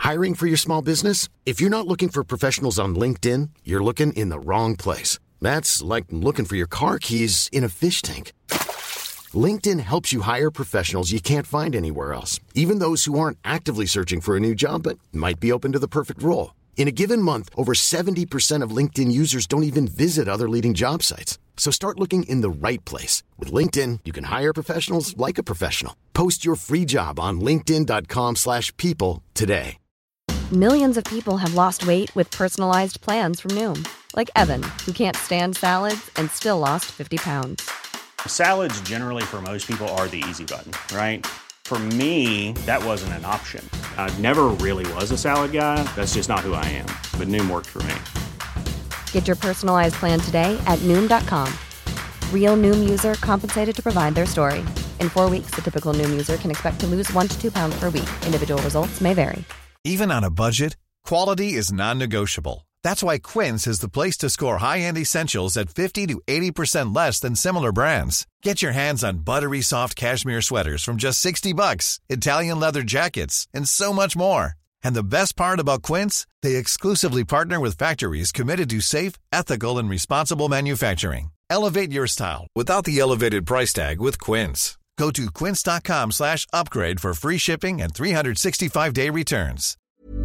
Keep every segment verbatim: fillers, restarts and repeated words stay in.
Hiring for your small business? If you're not looking for professionals on LinkedIn, you're looking in the wrong place. That's like looking for your car keys in a fish tank. LinkedIn helps you hire professionals you can't find anywhere else, even those who aren't actively searching for a new job but might be open to the perfect role. In a given month, over seventy percent of LinkedIn users don't even visit other leading job sites. So start looking in the right place. With LinkedIn, you can hire professionals like a professional. Post your free job on linkedin.com slash people today. Millions of people have lost weight with personalized plans from Noom. Like Evan, who can't stand salads and still lost fifty pounds. Salads generally for most people are the easy button, right? For me, that wasn't an option. I never really was a salad guy. That's just not who I am. But Noom worked for me. Get your personalized plan today at Noom dot com. Real Noom user compensated to provide their story. In four weeks, the typical Noom user can expect to lose one to two pounds per week. Individual results may vary. Even on a budget, quality is non-negotiable. That's why Quince is the place to score high-end essentials at fifty to eighty percent less than similar brands. Get your hands on buttery soft cashmere sweaters from just sixty bucks, Italian leather jackets, and so much more. And the best part about Quince, they exclusively partner with factories committed to safe, ethical, and responsible manufacturing. Elevate your style without the elevated price tag with Quince. Go to quince.com slash upgrade for free shipping and three sixty-five day returns.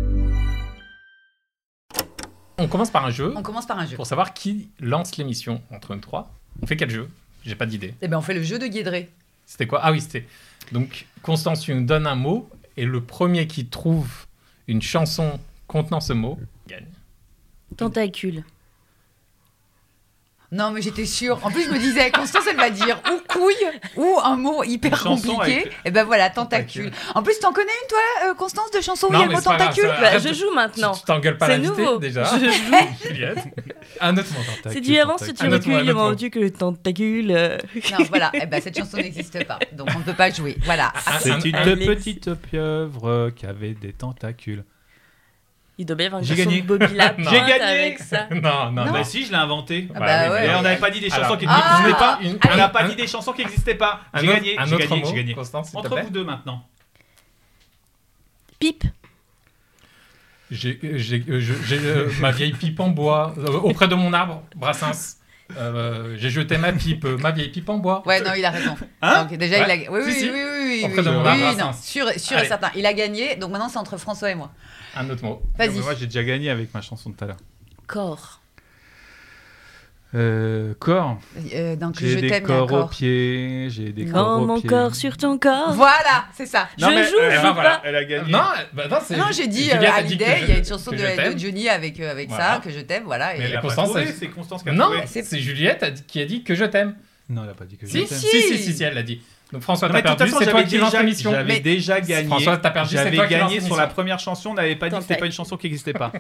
On commence par un jeu. On commence par un jeu. Pour savoir qui lance l'émission entre nous trois. On fait quel jeu ? J'ai pas d'idée. Eh ben on fait le jeu de Guédré. C'était quoi ? Ah oui, c'était... Donc, Constance, tu nous donnes un mot et le premier qui trouve une chanson contenant ce mot gagne. Tentacule. Non, mais j'étais sûre. En plus, je me disais, Constance, elle va dire ou couille ou un mot hyper compliqué. Avec... Et ben voilà, tentacule. tentacule. En plus, t'en connais une, toi, euh, Constance, de chansons où il y a le mot tentacule ? Bah, je joue maintenant. Tu t'engueules pas c'est l'invité, nouveau. déjà. Je joue. Juliette. Un autre mot, tentacule. C'est différent si tu recules le mot que le tentacule. Non, voilà. Et ben cette chanson n'existe pas. Donc, on ne peut pas jouer. Voilà. C'est une petite pieuvre qui avait des tentacules. Il doit bien y avoir une J'ai chanson gagné. de Bobby Lapin J'ai gagné avec ça. Non, non, non. non. Bah si, je l'ai inventé. Ah bah bah, ouais, et ouais. on n'avait pas dit des chansons Alors, qui ah, n'existaient pas. Une, on n'a pas un, dit des chansons qui n'existaient pas. J'ai autre, gagné. Un j'ai autre gagné. mot, J'ai gagné. Constance, entre vous deux maintenant. Pipe. J'ai, j'ai, j'ai, j'ai euh, ma vieille pipe en bois euh, auprès de mon arbre, Brassens. Euh, j'ai jeté ma pipe, euh, ma vieille pipe en bois. Ouais, non, il a raison. Hein donc déjà, ouais. il a. Oui, oui, Si, si. oui, oui, oui, Auprès oui, de mon oui, arbre, oui, non, Brassens. sûr, sûr et Allez. certain. Il a gagné. Donc maintenant, c'est entre François et moi. Un autre mot. Vas-y. Non, mais moi, j'ai déjà gagné avec ma chanson de tout à l'heure. Corps. Euh, corps. Euh, donc J'ai je des t'aime, il y a un corps aux corps. pieds. J'ai des Non, corps aux mon pieds. corps sur ton corps. Voilà, c'est ça. Je joue, mais, je euh, joue ben voilà, pas. elle a gagné. Non, bah non, c'est. Non, j'ai dit Juliette euh, a dit que Hallyday, je- il y a une chanson que de, je t'aime. de Johnny avec, euh, avec Voilà. ça, que je t'aime, voilà. Mais Et... Elle a pas Constance, trouvé, elle- c'est Constance qui a Non, trouvé. c'est, c'est Juliette a dit- qui a dit que je t'aime. Non, elle a pas dit que je Si, t'aime. si, si, si, si, elle l'a dit. Donc François, Non, t'as mais de toute perdu, façon, c'est toi j'avais qui lance déjà, l'émission. j'avais Mais- déjà gagné. François, t'as perdu, c'est J'avais toi qui lance gagné sur l'émission. la première chanson, on n'avait pas dit que c'était Tentac. pas une chanson qui n'existait pas.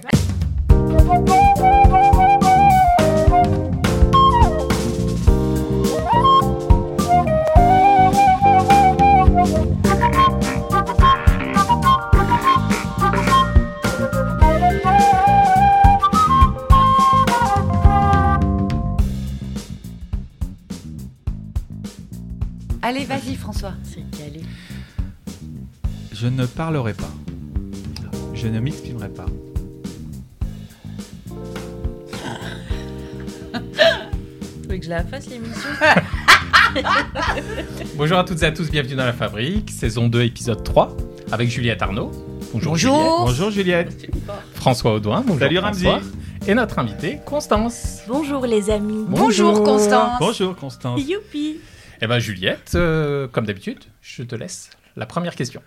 Allez, vas-y, François. C'est calé. Je ne parlerai pas. Je ne m'exprimerai pas. Tu veux que je la fasse l'émission? Bonjour à toutes et à tous, bienvenue dans La Fabrique, saison deux, épisode trois, avec Juliette Arnaud. Bonjour. Bonjour. Juliette. Bonjour Juliette. François Audouin. Bonjour. Salut, François. Ramzi. Et notre invitée, Constance. Bonjour les amis. Bonjour, Constance. Bonjour Constance. Youpi. Eh ben Juliette, euh, comme d'habitude, je te laisse la première question.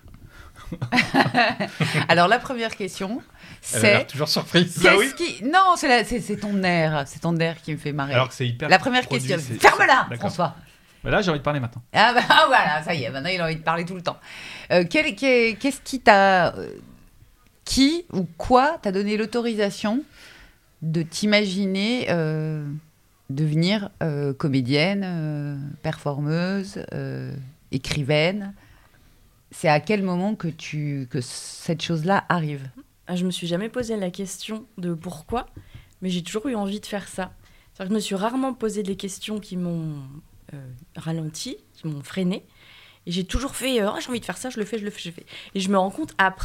Alors, la première question, Elle a l'air c'est... toujours surprise. Qu'est-ce Bah oui. qui... Non, c'est, la- c'est, c'est ton air. C'est ton air qui me fait marrer. Alors que c'est hyper. La première produit, question. c'est- Ferme-la, D'accord. François. Bah là, j'ai envie de parler maintenant. Ah bah ah, voilà, ça y est, maintenant il a envie de parler tout le temps. Euh, quel- quel- qu'est-ce qui t'a... euh, qui ou quoi t'a donné l'autorisation de t'imaginer euh, devenir euh, comédienne, euh, performeuse, euh, écrivaine? C'est à quel moment que, tu, que cette chose-là arrive? Ah, je me suis jamais posé la question de pourquoi, mais j'ai toujours eu envie de faire ça. C'est-à-dire que je me suis rarement posé des questions qui m'ont euh, ralenti, qui m'ont freiné. Et j'ai toujours fait euh, oh, j'ai envie de faire ça, je le fais, je le fais, je le fais. Et je me rends compte après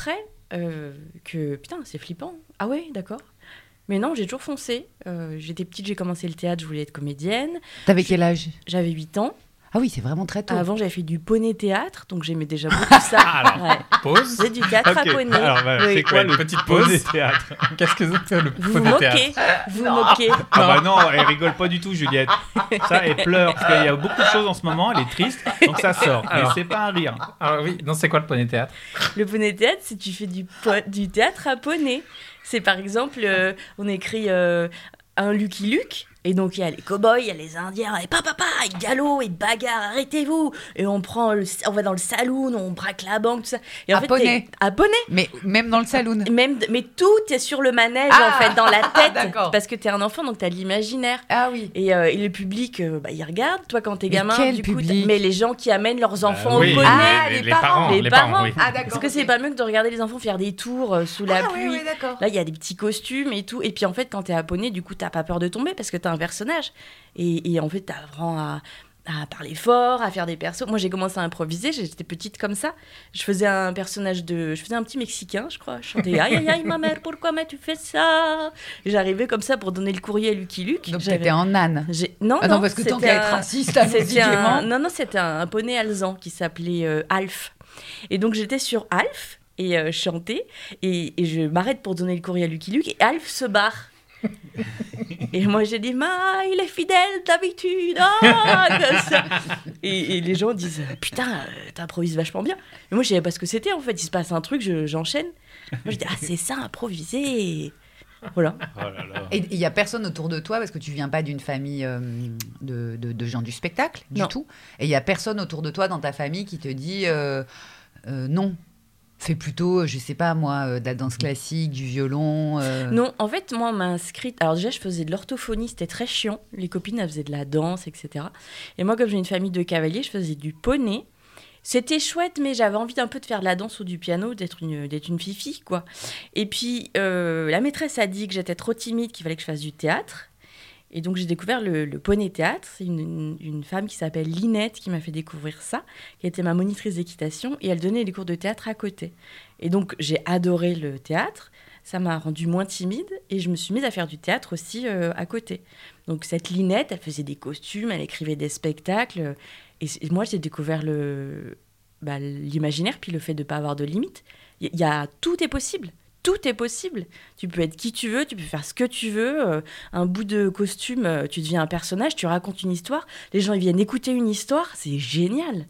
euh, que putain, c'est flippant. Ah ouais, d'accord. Mais non, j'ai toujours foncé. Euh, j'étais petite, j'ai commencé le théâtre, je voulais être comédienne. T'avais quel âge ? J'avais huit ans. Ah oui, c'est vraiment très tôt. Avant, j'avais fait du poney théâtre, donc j'aimais déjà beaucoup ça. Alors, Ouais. pause. C'est du théâtre Ok. à poney. Alors, voilà, Oui. c'est quoi Ouais, le petite poney pause. théâtre? Qu'est-ce que c'est le Vous vous poney moquez. théâtre Vous vous moquez. Ah bah non, elle rigole pas du tout, Juliette. Ça, elle pleure, parce qu'il y a beaucoup de choses en ce moment, elle est triste, donc ça sort. Mais Alors. c'est pas un rire. Alors oui, non, c'est quoi le poney théâtre? Le poney théâtre, c'est tu fais du, po- du théâtre à poney. C'est par exemple, euh, on écrit euh, un Lucky Luke. Et donc, il y a les cow-boys, il y a les Indiens, et papa, papa, et galop, et bagarre, arrêtez-vous. Et on prend, le, on va dans le saloon, on braque la banque, tout ça. Et en À fait, poney. t'es- À poney. Mais même dans le saloon. Même, mais tout est sur le manège, Ah, en fait, dans la tête. d'accord. Parce que t'es un enfant, donc t'as de l'imaginaire. Ah oui. Et, euh, et le public, euh, bah, il regarde. Toi, quand t'es Mais gamin, quel du coup, public ? t'as- mais les gens qui amènent leurs enfants Bah oui, au poney. Ah, les parents. Les parents. oui. Ah d'accord. Parce que c'est pas mieux que de regarder les enfants faire des tours euh, sous la Ah pluie. oui, oui, d'accord. Là, il y a des petits costumes et tout. Et puis, en fait, quand t'es à poney, du coup, t'as pas peur de tomber parce que t'as un personnage. Et, et en fait, t'apprends à, à parler fort, à faire des persos. Moi, j'ai commencé à improviser. J'étais petite comme ça. Je faisais un personnage de... Je faisais un petit Mexicain, je crois. Je chantais « Aïe, aïe, aïe, ma mère, pourquoi mais tu fais ça ?» Et j'arrivais comme ça pour donner le courrier à Lucky Luke. Donc J'avais- t'étais en âne. j'ai- Non, Ah non, non, parce que tant c'était qu'à être un- raciste, c'était visiblement. un... Non, non, c'était un, un poney alezan qui s'appelait euh, Alf. Et donc, j'étais sur Alf et euh, je chantais. Et, et je m'arrête pour donner le courrier à Lucky Luke. Et Alf se barre. Et moi, j'ai dit, Ma, il est fidèle d'habitude. Ah, comme ça. Et, et les gens disent, putain, euh, t'improvises vachement bien. Mais moi, je savais pas ce que c'était, en fait. Il se passe un truc, je- j'enchaîne. Moi, je dis, ah, c'est ça, improviser. Voilà. Oh là là. Et il y a personne autour de toi parce que tu viens pas d'une famille euh, de, de, de gens du spectacle du Non. tout. Et il y a personne autour de toi dans ta famille qui te dit euh, euh, non. Fais plutôt, je sais pas moi, euh, de la danse classique, du violon. euh. Non, en fait, moi, on m'a inscrite. Alors, déjà, je faisais de l'orthophonie, c'était très chiant. Les copines, elles faisaient de la danse, et cetera. Et moi, comme j'ai une famille de cavaliers, je faisais du poney. C'était chouette, mais j'avais envie d'un peu de faire de la danse ou du piano, d'être une, d'être une fifi, quoi. Et puis, euh, la maîtresse a dit que j'étais trop timide, qu'il fallait que je fasse du théâtre. Et donc, j'ai découvert le, le poney théâtre. C'est une, une, une femme qui s'appelle Linette qui m'a fait découvrir ça, qui était ma monitrice d'équitation, et elle donnait des cours de théâtre à côté. Et donc, j'ai adoré le théâtre. Ça m'a rendue moins timide, et je me suis mise à faire du théâtre aussi euh, à côté. Donc, cette Linette, elle faisait des costumes, elle écrivait des spectacles. Et, et moi, j'ai découvert le, bah, l'imaginaire, puis le fait de ne pas avoir de limites. Il y, y a, tout est possible. Tout est possible. Tu peux être qui tu veux, tu peux faire ce que tu veux. Euh, un bout de costume, euh, tu deviens un personnage, tu racontes une histoire. Les gens ils viennent écouter une histoire, c'est génial.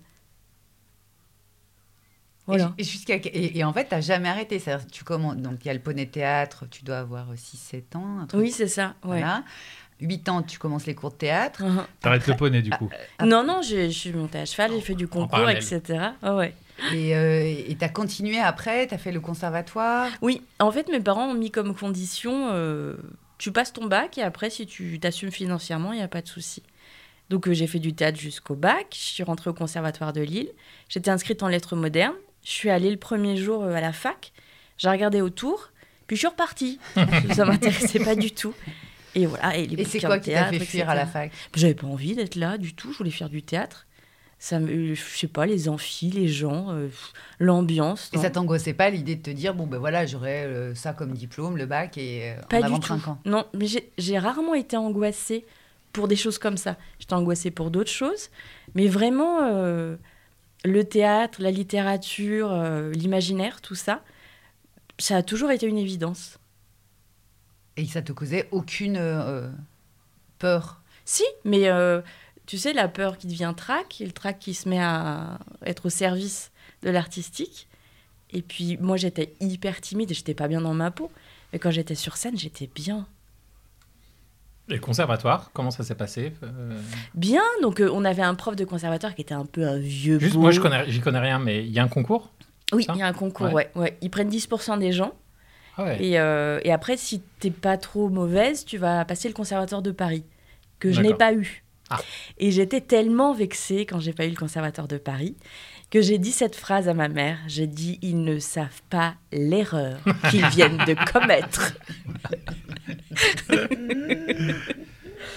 Voilà. Et, jusqu'à, et, et en fait, tu n'as jamais arrêté. C'est-à-dire, tu commences, donc, il y a le poney théâtre, tu dois avoir six sept ans. Un truc, Oui, c'est ça. Ouais. Voilà. huit ans, tu commences les cours de théâtre. Uh-huh. T'arrêtes le poney du coup. Non, non, je, je suis montée à cheval, j'ai fait du concours, parallèle. et cetera. Ah ouais. Et euh, tu as continué après, tu as fait le conservatoire. Oui, en fait, mes parents ont mis comme condition euh, tu passes ton bac et après, si tu t'assumes financièrement, il n'y a pas de souci. Donc, euh, j'ai fait du théâtre jusqu'au bac. Je suis rentrée au conservatoire de Lille. J'étais inscrite en lettres modernes. Je suis allée le premier jour euh, à la fac. J'ai regardé autour. Puis, je suis repartie. Ça ne m'intéressait pas du tout. Et voilà. Et, les Et c'est bouquins quoi de qui t'a théâtre, fait fuir et cetera. à la fac? J'avais pas envie d'être là du tout. Je voulais faire du théâtre. Ça me, je sais pas, les amphis, les gens, euh, l'ambiance. Et non. ça t'angoissait pas l'idée de te dire, bon ben voilà, j'aurai euh, ça comme diplôme, le bac, et euh, Pas en du avant tout. trinquant. Non, mais j'ai, j'ai rarement été angoissée pour des choses comme ça. J'étais angoissée pour d'autres choses. Mais vraiment, euh, le théâtre, la littérature, euh, l'imaginaire, tout ça, ça a toujours été une évidence. Et ça te causait aucune euh, peur? Si, mais euh, tu sais, la peur qui devient trac, et le trac qui se met à être au service de l'artistique. Et puis, moi, j'étais hyper timide et j'étais pas bien dans ma peau. Mais quand j'étais sur scène, j'étais bien. Et le conservatoire, comment ça s'est passé euh... Bien, donc euh, on avait un prof de conservatoire qui était un peu un vieux Juste, beau. moi, je connais, j'y connais rien, mais il y a un concours? Oui, ça il y a un concours, Ouais. ouais. ouais. Ils prennent dix pour cent des gens. Ah ouais. Et, euh, et après, si t'es pas trop mauvaise, tu vas passer le conservatoire de Paris, que je n'ai D'accord. pas eu. Ah. Et j'étais tellement vexée quand j'ai pas eu le conservatoire de Paris que j'ai dit cette phrase à ma mère. J'ai dit, ils ne savent pas l'erreur qu'ils viennent de commettre.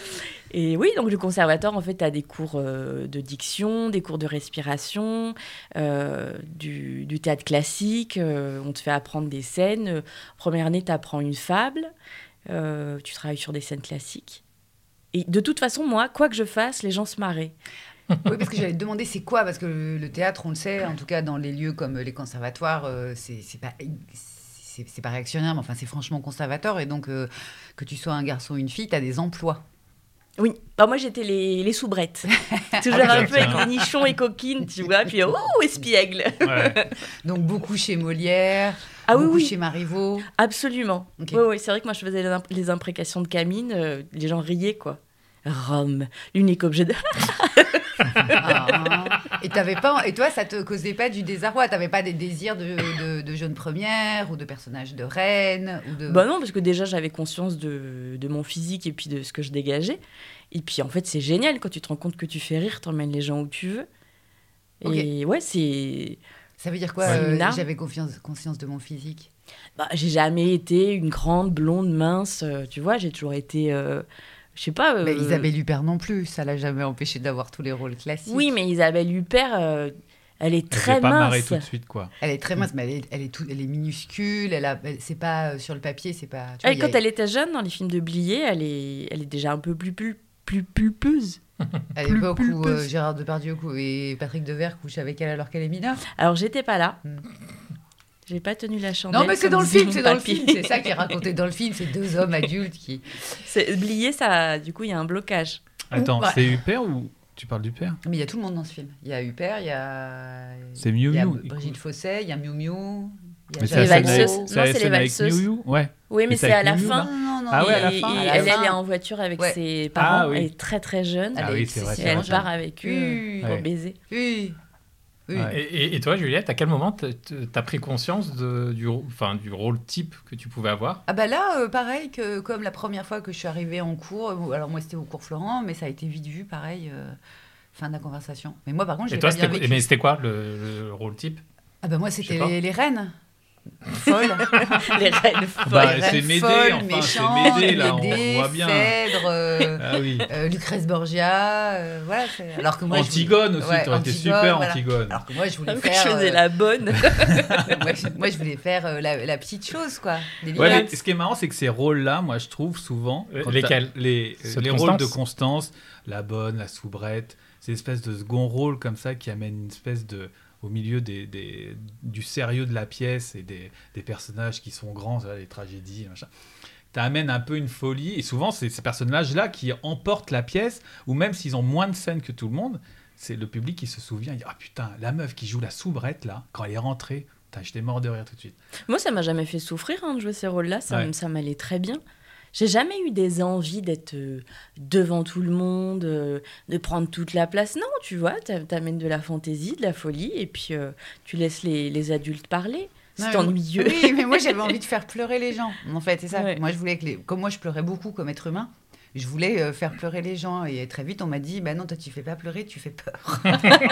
Et oui, donc le conservatoire, en fait, tu as des cours euh, de diction, des cours de respiration, euh, du, du théâtre classique. Euh, on te fait apprendre des scènes. Euh, première année, tu apprends une fable. Euh, tu travailles sur des scènes classiques. Et de toute façon, moi, quoi que je fasse, les gens se marraient. Oui, parce que j'allais te demander c'est quoi, parce que le, le théâtre, on le sait, en tout cas dans les lieux comme les conservatoires, euh, c'est, c'est pas... C'est, c'est pas réactionnaire, mais enfin, c'est franchement conservateur. Et donc, euh, que tu sois un garçon ou une fille, tu as des emplois. Oui, bah, moi j'étais les, les soubrettes. Toujours Ah, un peu avec tiens. les nichons et coquines, tu vois. Puis, oh, espiègle. Ouais. Donc, beaucoup chez Molière, Ah oui, beaucoup oui. chez Marivaux. Absolument. Ok. Oui, oui, c'est vrai que moi je faisais les, imp- les imprécations de Camille, euh, les gens riaient, quoi. Rome, l'unique objet de... Ah. Et, t'avais pas, et toi, ça te causait pas du désarroi? T'avais pas des désirs de, de, de jeune première ou de personnage de reine ou de... Bah non, parce que déjà j'avais conscience de, de mon physique et puis de ce que je dégageais. Et puis en fait, c'est génial quand tu te rends compte que tu fais rire, t'emmènes les gens où tu veux. Et ouais, c'est... Ça veut dire quoi, C'est euh, une arme. j'avais confiance, conscience de mon physique? Bah, j'ai jamais été une grande blonde mince, euh, tu vois, j'ai toujours été... euh, je sais pas... euh, Mais Isabelle Huppert non plus, ça l'a jamais empêché d'avoir tous les rôles classiques. Oui, mais Isabelle Huppert, euh, elle est Je très vais pas marrer mince. tout de suite, quoi. Elle est très mince, mais elle est, elle est, tout, elle est minuscule, elle a, elle- c'est pas euh, sur le papier, c'est pas... tu vois, Elle, il y a- quand elle était jeune, dans les films de Blier, elle est, elle est déjà un peu plus, plus, plus pulpeuse. à plus l'époque où euh, pulpeuse. Gérard Depardieu cou- et Patrick Devers couchent avec elle alors qu'elle est mineure. Alors, j'étais pas là. Hmm. J'ai pas tenu la chandelle. Non, mais c'est comme dans le disait film, mon c'est dans le papy. film, c'est ça qui est raconté dans le film, c'est deux hommes adultes qui... C'est- Blier, ça, du coup, il y a un blocage. Attends, Ouais. c'est Huppert ou tu parles d'Huppert? Mais il y a tout le monde dans ce film. Il y a Huppert, il y a... C'est Miu Il y a Miu. Brigitte Fossé, il y a Miu Miu, il y a Mais c'est la les scène valseuses. avec- Non, c'est la c'est les scène avec valseuses. Miu Miu. Ouais. Oui, mais Mais c'est c'est à avec la Miu Miu, fin. là Non, non, non. Ah ouais, à la Et- fin. et À la elle, elle fin. est en voiture avec Ouais. ses parents. Ah oui. Elle est très très jeune. Ah Elle oui, est- c'est vrai, Et c'est elle vrai. part avec eux Oui. pour Ouais. baiser. Oui. Oui. Ouais. Et, et- et toi, Juliette, à quel moment t'as t'as pris conscience de, du, rô- enfin, du rôle type que tu pouvais avoir? Ah bah là, euh, pareil que comme la première fois que je suis arrivée en cours, euh, alors moi c'était au cours Florent, mais ça a été vite vu, pareil, euh, fin de la conversation. Mais moi par contre, je Et l'ai toi, pas bien c'était vécu. mais c'était quoi le, le rôle type? Ah bah moi Je sais c'était pas. les, les reines. Folles. Les reines folles. Bah, Les c'est reines Médée, folles, enfin, c'est méchantes, Médée, là, on Médée, voit bien. Phèdre, euh, Ah oui. euh, Lucrèce Borgia, euh, voilà. c'est- Alors que moi, je voulais- Antigone aussi, Ouais, t'aurais été Antigone, super voilà. Antigone. Alors que moi je voulais Je faire. faisais euh, la bonne. moi, je, moi, je voulais faire euh, la, la petite chose, quoi. Ouais, Délicate. mais ce qui est marrant, c'est que ces rôles-là, moi, je trouve souvent. Euh, quand lesquels t'as- Les, Ceux de les rôles de Constance Constance, la bonne, la soubrette, ces espèces de second rôle comme ça qui amènent une espèce de. Au milieu des, des- du sérieux de la pièce et des, des personnages qui sont grands, ça, les tragédies, machin. T'amènes un peu une folie, et souvent, c'est ces personnages-là qui emportent la pièce, ou même s'ils ont moins de scènes que tout le monde, c'est le public qui se souvient, il dit « Ah putain, la meuf qui joue la soubrette, là, quand elle est rentrée, putain, j'étais mort de rire tout de suite. Moi, ça m'a jamais fait souffrir hein, de jouer ces rôles-là. Ça, Ouais. m- ça m'allait très bien. J'ai jamais eu des envies d'être euh, devant tout le monde, euh, de prendre toute la place. Non, tu vois, t'a- t'amènes de la fantaisie, de la folie, et puis euh, tu laisses les, les adultes parler. C'est Ouais, ennuyeux. Oui, mais moi j'avais envie de faire pleurer les gens. En fait, c'est ça. Ouais. Moi, je voulais que les... comme moi je pleurais beaucoup comme être humain, je voulais euh, faire pleurer les gens. Et très vite, on m'a dit, bah non, toi tu fais pas pleurer, tu fais peur.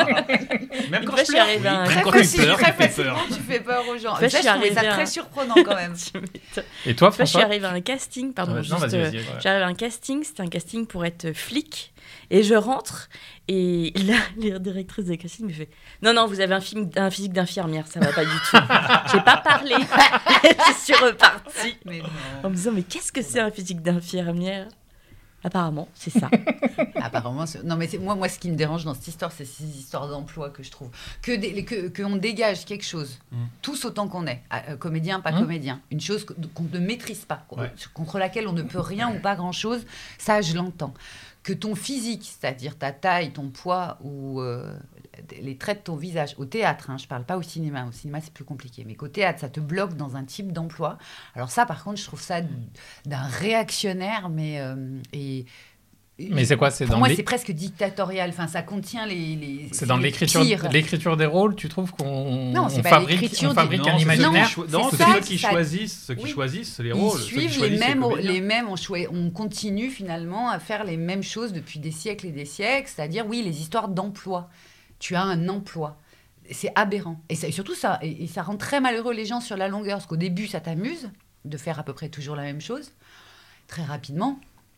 Même Une quand fois, je je suis pleure, arrivée oui, à un- même Très, quand tu facile, pleures, très tu fais facilement, peur. tu fais peur aux gens. Enfin, je ça, suis je trouvais ça arrivée à- très surprenant quand même. Tu m'étonnes. Et toi, Une fois, je suis François? arrivée à un casting, pardon, Ouais, non, juste, vas-y, euh, vas-y, ouais. j'arrive à un casting, c'était un casting pour être flic, et je rentre, et là, la directrice de casting me fait « Non, non, vous avez un, film, un physique d'infirmière, ça va pas du tout. » J'ai pas parlé, je suis repartie, Mais non. en me disant « Mais qu'est-ce que c'est un physique d'infirmière ?» Apparemment, c'est ça. Apparemment, c'est- non mais c'est- moi, moi, ce qui me dérange dans cette histoire, c'est ces histoires d'emploi que je trouve que des- que qu'on dégage quelque chose, Mm. tous autant qu'on est, euh, comédien, pas Mm. comédien, une chose que- qu'on ne maîtrise pas, quoi, Ouais. contre laquelle on ne peut rien ou pas grand chose. Ça, je l'entends. Que ton physique, c'est-à-dire ta taille, ton poids ou euh, les traits de ton visage, au théâtre, hein, je parle pas au cinéma, au cinéma c'est plus compliqué, mais qu'au théâtre, ça te bloque dans un type d'emploi. Alors ça, par contre, je trouve ça d'un réactionnaire, mais euh, et Mais c'est quoi? C'est pour dans moi, les- c'est presque dictatorial. Enfin, ça contient les. les C'est dans les l'écriture, pires. l'écriture des rôles, tu trouves qu'on Non, c'est on pas fabrique, l'écriture on des- fabrique Non, un c'est ceux qui imaginaire? cho- Non, non, c'est c'est ça, ceux qui ça- choisissent, ceux qui Oui. choisissent les Ils rôles. ceux qui suivent les choisissent mêmes, comédiens. les mêmes. On, choi- on continue finalement à faire les mêmes choses depuis des siècles et des siècles. C'est-à-dire, oui, les histoires d'emploi. Tu as un emploi. C'est aberrant. Et, ça- et surtout, ça, et, et ça rend très malheureux les gens sur la longueur. Parce qu'au début, ça t'amuse de faire à peu près toujours la même chose. Très rapidement.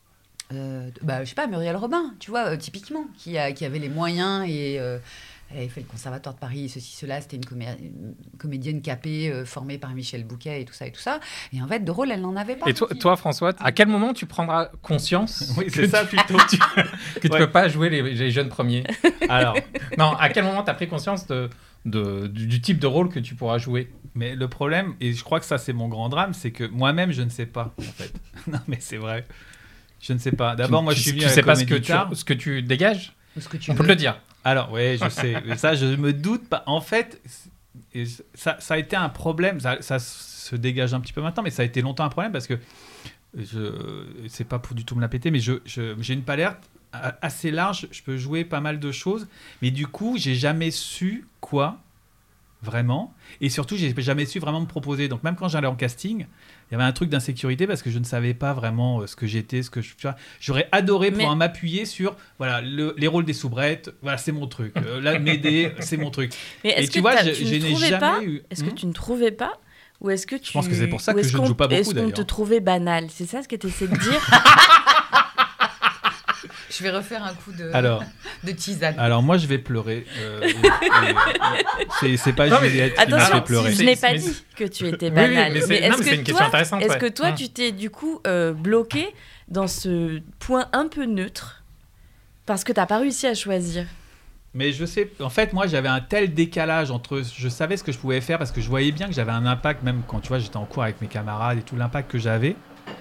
euh, bah, je sais pas, Muriel Robin, tu vois, euh, typiquement, qui, a, qui avait les moyens et euh, elle avait fait le Conservatoire de Paris, ceci, cela. C'était une, comé- une comédienne capée, euh, formée par Michel Bouquet et tout ça et tout ça. Et en fait, de rôle, elle n'en avait pas. Et toi, toi, François, à quel moment tu prendras conscience Oui, que c'est ça tu, plutôt. tu, que tu Ouais. peux pas jouer les, les jeunes premiers? Alors, Non, à quel moment tu as pris conscience de, de, du, du type de rôle que tu pourras jouer? mais le problème, et je crois que ça c'est mon grand drame, c'est que moi-même je ne sais pas en fait. Non mais c'est vrai. Je ne sais pas. D'abord, Tu- moi tu, je suis venu tu à sais la pas ce que, Comédie tu, Tard. ce que tu dégages? Ce que tu On peut veux. te le dire. Alors, oui, je sais. Mais ça, je me doute pas. En fait, et ça, ça a été un problème. Ça, ça se dégage un petit peu maintenant, mais ça a été longtemps un problème parce que je, c'est pas pour du tout me la péter, mais je, je, j'ai une palette assez large. Je peux jouer pas mal de choses, mais du coup, j'ai jamais su quoi vraiment. Et surtout, j'ai jamais su vraiment me proposer. Donc, même quand j'allais en casting, il y avait un truc d'insécurité parce que je ne savais pas vraiment euh, ce que j'étais, ce que je. Tu vois, j'aurais adoré Mais- pouvoir m'appuyer sur voilà le- les rôles des soubrettes. Voilà, c'est mon truc. Euh, là, m'aider, c'est mon truc. Mais Et est-ce tu que vois, t'as- je, tu je ne n'ai trouvais jamais pas eu. Est-ce que Hmm tu ne trouvais pas ou est-ce que tu... pense que c'est pour ça ou que est-ce je ne qu'on- joue pas beaucoup, Est-ce qu'on te d'ailleurs. trouvait banal? C'est ça ce que tu essaies de dire? Je vais refaire un coup de, Alors, de tisane. alors moi, je vais pleurer. Euh, et- et- et- c'est, c'est pas Non, mais- Juliette qui me Attention, fait pleurer. je n'ai pas Mais- dit que tu étais Oui, oui, banal. mais c'est- non, est-ce mais c'est que une question toi, intéressante, est-ce ouais. que toi, Hum. tu t'es du coup euh, bloqué dans ce point un peu neutre parce que tu n'as pas réussi à choisir? Mais je sais, en fait, moi, j'avais un tel décalage entre. Je savais ce que je pouvais faire parce que je voyais bien que j'avais un impact, même quand tu vois, j'étais en cours avec mes camarades et tout l'impact que j'avais.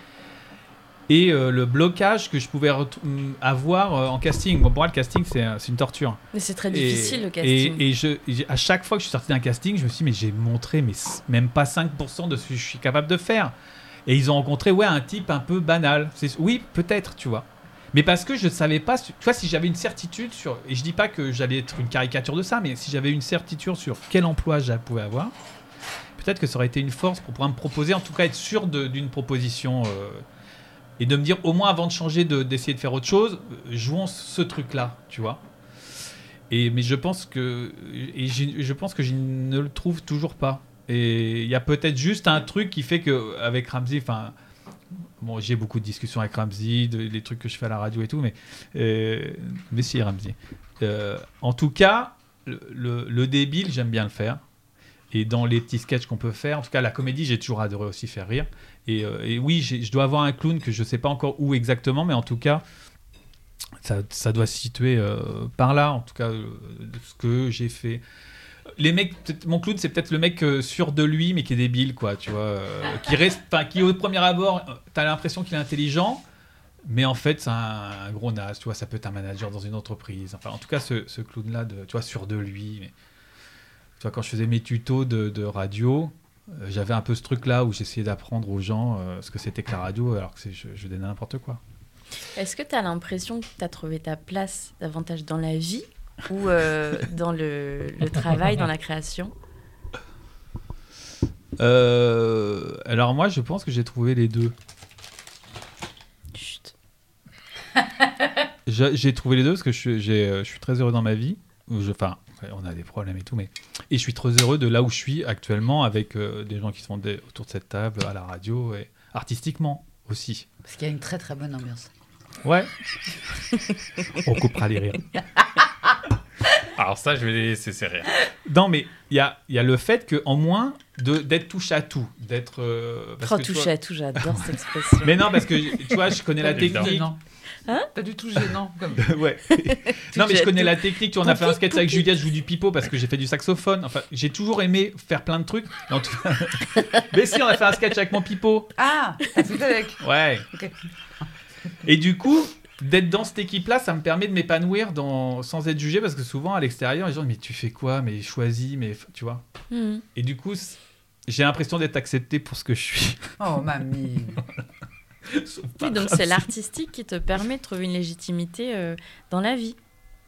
Et euh, le blocage que je pouvais ret- avoir euh, en casting. Bon, pour moi, le casting, c'est, euh, c'est une torture. Mais c'est très Et- difficile le casting. Et, et je, et j'ai- à chaque fois que je suis sorti d'un casting, je me suis dit, mais j'ai montré mais s- même pas cinq pour cent de ce que je suis capable de faire. Et ils ont rencontré ouais, un type un peu banal. C'est, oui, peut-être, tu vois. Mais parce que je ne savais pas, tu vois, si j'avais une certitude sur, et je dis pas que j'allais être une caricature de ça, mais si j'avais une certitude sur quel emploi je pouvais avoir, peut-être que ça aurait été une force pour pouvoir me proposer, en tout cas être sûr de- d'une proposition, euh, et de me dire au moins avant de changer, de, d'essayer de faire autre chose, euh, jouons ce truc-là, tu vois. Et, mais je pense que, et j'ai- je pense que je ne le trouve toujours pas. Et il y a peut-être juste un truc qui fait que avec Ramsey, enfin. Bon, j'ai beaucoup de discussions avec Ramsey, de, les trucs que je fais à la radio et tout, mais, euh, mais si, Ramsey. Euh, en tout cas, le, le, le débile, j'aime bien le faire. Et dans les petits sketchs qu'on peut faire, en tout cas, la comédie, j'ai toujours adoré aussi faire rire. Et, euh, et oui, j'ai, je dois avoir un clown que je ne sais pas encore où exactement, mais en tout cas, ça, ça doit se situer euh, par là, en tout cas, euh, de ce que j'ai fait. Les mecs, peut-être- mon clown, c'est peut-être le mec euh, sûr de lui, mais qui est débile, quoi, tu vois. euh, qui reste, enfin, qui au premier abord, euh, t'as l'impression qu'il est intelligent, mais en fait, c'est un, un gros naze, tu vois. Ça peut être un manager dans une entreprise. Enfin, en tout cas, ce, ce clown-là, de, tu vois, sûr de lui. Mais, tu vois, quand je faisais mes tutos de, de radio, euh, j'avais un peu ce truc-là où j'essayais d'apprendre aux gens euh, ce que c'était que la radio, alors que c'est, je, je donnais n'importe quoi. Est-ce que tu as l'impression que tu as trouvé ta place davantage dans la vie ou euh, dans le, le travail, dans la création? Euh, alors moi, je pense que j'ai trouvé les deux. Chut. Je- j'ai trouvé les deux parce que je, suis- j'ai, euh, je suis très heureux dans ma vie. Je- Enfin, on a des problèmes et tout, mais et je suis très heureux de là où je suis actuellement avec euh, des gens qui sont des- autour de cette table, à la radio et artistiquement aussi. Parce qu'il y a une très très bonne ambiance. Ouais. On coupera les rires. Alors ça, je vais les laisser ces rires. Non, mais il y a, il y a le fait qu'en moins de, d'être touche à tout, d'être. euh, parce Oh, que, tu touche vois- à tout, j'adore cette expression. Mais non, parce que tu vois, je connais la Évidemment. technique. Gênant. Hein Pas du tout gênant. Comme... Ouais. Non, mais je à connais tout. la technique. Tu vois, on a fait un Poupi, sketch avec poupi. Juliette, je joue du pipeau parce que j'ai fait du saxophone. Enfin, j'ai toujours aimé faire plein de trucs. Mais, en tout cas- mais si, on a fait un sketch avec mon pipeau. Ah, t'as tout avec. Ouais. Ok. Et du coup, d'être dans cette équipe-là, ça me permet de m'épanouir dans... sans être jugé parce que souvent, à l'extérieur, les gens disent mais tu fais quoi? Mais choisis, mais tu vois. Mhm. Et du coup, c'est- j'ai l'impression d'être accepté pour ce que je suis. Oh, mamie. Sauf Oui, pas donc Ramsey. c'est l'artistique qui te permet de trouver une légitimité euh, dans la vie.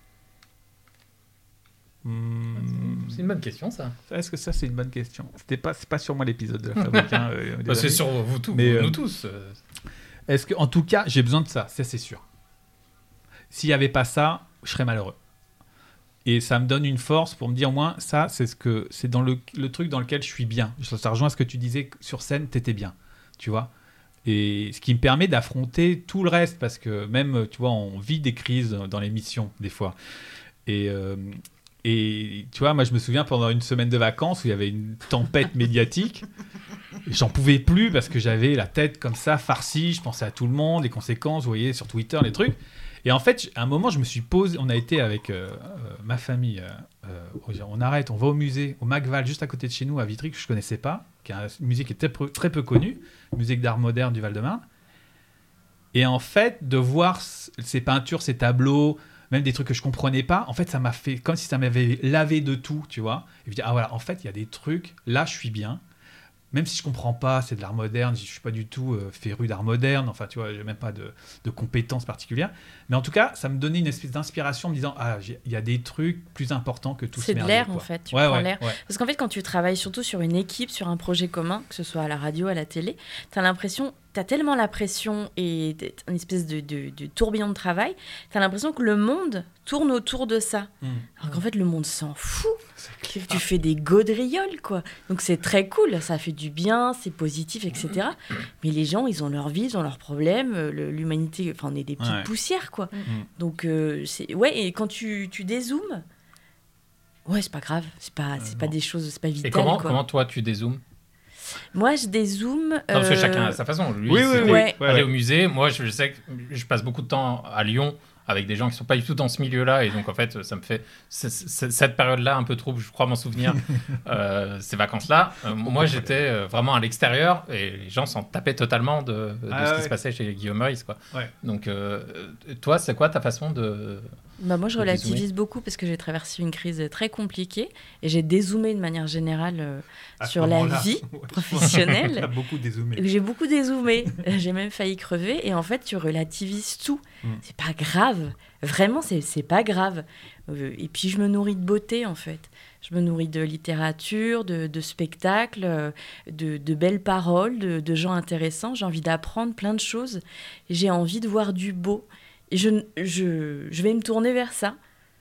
Hmm. C'est une bonne question, ça. Est-ce que ça, c'est une bonne question? C'était pas, c'est pas sur moi l'épisode de la fabrique. Hein, euh, des Bah, c'est amis. sur vous tous, Mais, nous euh, tous. euh. Est-ce que, en tout cas, j'ai besoin de ça, ça c'est sûr. S'il n'y avait pas ça, je serais malheureux. Et ça me donne une force pour me dire, moi, ça, c'est ce que c'est dans le, le truc dans lequel je suis bien. Ça, ça rejoint ce que tu disais sur scène, t'étais bien, tu vois. Et ce qui me permet d'affronter tout le reste, parce que même, tu vois, on vit des crises dans l'émission, des fois. Et, euh, et tu vois, moi, je me souviens pendant une semaine de vacances où il y avait une tempête médiatique. Et j'en pouvais plus parce que j'avais la tête comme ça, farcie. Je pensais à tout le monde, les conséquences, vous voyez, sur Twitter, les trucs. Et en fait, à un moment, je me suis posé. On a été avec euh, euh, ma famille. Euh, euh, on arrête, on va au musée, au Macval, juste à côté de chez nous, à Vitry, que je connaissais pas, qui est un musée qui est très peu, très peu connu, musée d'art moderne du Val-de-Marne. Et en fait, de voir ces peintures, ces tableaux, même des trucs que je comprenais pas, en fait, ça m'a fait comme si ça m'avait lavé de tout, tu vois. Et puis, ah voilà, en fait, il y a des trucs. Là, je suis bien. Même si je comprends pas, c'est de l'art moderne, je suis pas du tout euh, féru d'art moderne, enfin tu vois, j'ai même pas de, de compétences particulières. Mais en tout cas, ça me donnait une espèce d'inspiration en me disant, ah, il y a des trucs plus importants que tout ce C'est de merdier, l'air quoi. en fait, tu ouais, prends ouais, l'air. ouais. Parce qu'en fait, quand tu travailles surtout sur une équipe, sur un projet commun, que ce soit à la radio, à la télé, t'as l'impression, t'as tellement la pression et une espèce de, de, de tourbillon de travail, t'as l'impression que le monde tourne autour de ça. Mmh. Alors qu'en fait, le monde s'en fout. Tu fais des gaudrioles, quoi. Donc c'est très cool, ça fait du bien, c'est positif, et cetera. Mais les gens, ils ont leur vie, ils ont leurs problèmes. Le, l'humanité, enfin, on est des petites Ouais. poussières, quoi. Mmh. Donc, euh, c'est... ouais, et quand tu, tu dézoomes, ouais, c'est pas grave, c'est pas, c'est Euh, pas non. des choses, c'est pas vital, Et comment, quoi. comment toi, tu dézoomes? Moi, je dézoome. Non, parce que euh, chacun a sa façon. Lui, Oui, oui, c'était oui. Ouais. Ouais, aller ouais. au musée. Moi, je, je sais que je passe beaucoup de temps à Lyon avec des gens qui sont pas du tout dans ce milieu-là. Et donc, en fait, ça me fait... c'est- c'est- cette période-là, un peu trouble, je crois m'en souvenir, euh, ces vacances-là. Euh, moi, j'étais euh, vraiment à l'extérieur et les gens s'en tapaient totalement de, de Ah, ce qui ouais. se passait chez Guillaume Meurice, quoi. Ouais. Donc, euh, toi, c'est quoi ta façon de... Bah moi, je de relativise dézoomer beaucoup parce que j'ai traversé une crise très compliquée et j'ai dézoomé de manière générale euh, À ce sur la moment-là, vie ouais, professionnelle. T'as beaucoup dézoomé. J'ai beaucoup dézoomé, j'ai même failli crever et en fait tu relativises tout. Mm. C'est pas grave, vraiment c'est, c'est pas grave. Euh, et puis je me nourris de beauté en fait. Je me nourris de littérature, de, de spectacles, euh, de, de belles paroles, de, de gens intéressants. J'ai envie d'apprendre plein de choses. J'ai envie de voir du beau. Et je, je, je vais me tourner vers ça.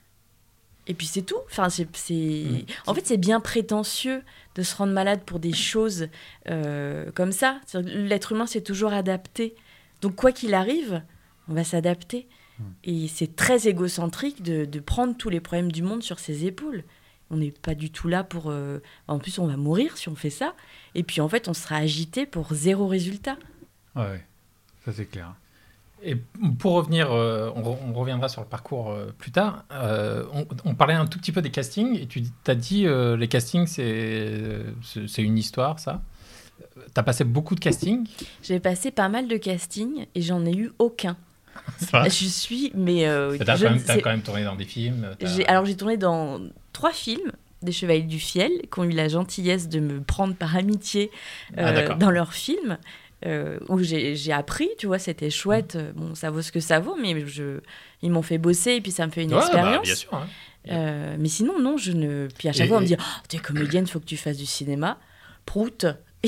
Et puis c'est tout. Enfin, c'est, c'est... Mmh. En fait, c'est bien prétentieux de se rendre malade pour des choses euh, comme ça. C'est-à-dire, l'être humain s'est toujours adapté. Donc, quoi qu'il arrive, on va s'adapter. Mmh. Et c'est très égocentrique de, de prendre tous les problèmes du monde sur ses épaules. On n'est pas du tout là pour... Euh... En plus, on va mourir si on fait ça. Et puis, en fait, on sera agité pour zéro résultat. Ouais, ouais. Ça c'est clair. Et pour revenir, euh, on, re- on reviendra sur le parcours euh, plus tard. Euh, on, on parlait un tout petit peu des castings et tu as dit euh, les castings c'est, c'est c'est une histoire, ça. T'as passé beaucoup de castings. J'ai passé pas mal de castings et j'en ai eu aucun. C'est vrai. Je suis, mais euh, T'as je quand, ne même- t'as sais- quand même tourné dans des films. t'as- j'ai, alors j'ai tourné dans trois films des Chevaliers du Fiel qui ont eu la gentillesse de me prendre par amitié Ah, euh, d'accord. dans leurs films. Euh, où j'ai, j'ai appris, tu vois, c'était chouette. Bon, ça vaut ce que ça vaut, mais je, ils m'ont fait bosser et puis ça me fait une Ouais, bah, expérience. bien sûr. hein. Euh, mais sinon, non, je ne. Puis à chaque Et- fois, on me dit et- oh, t'es comédienne, faut que tu fasses du cinéma. Prout.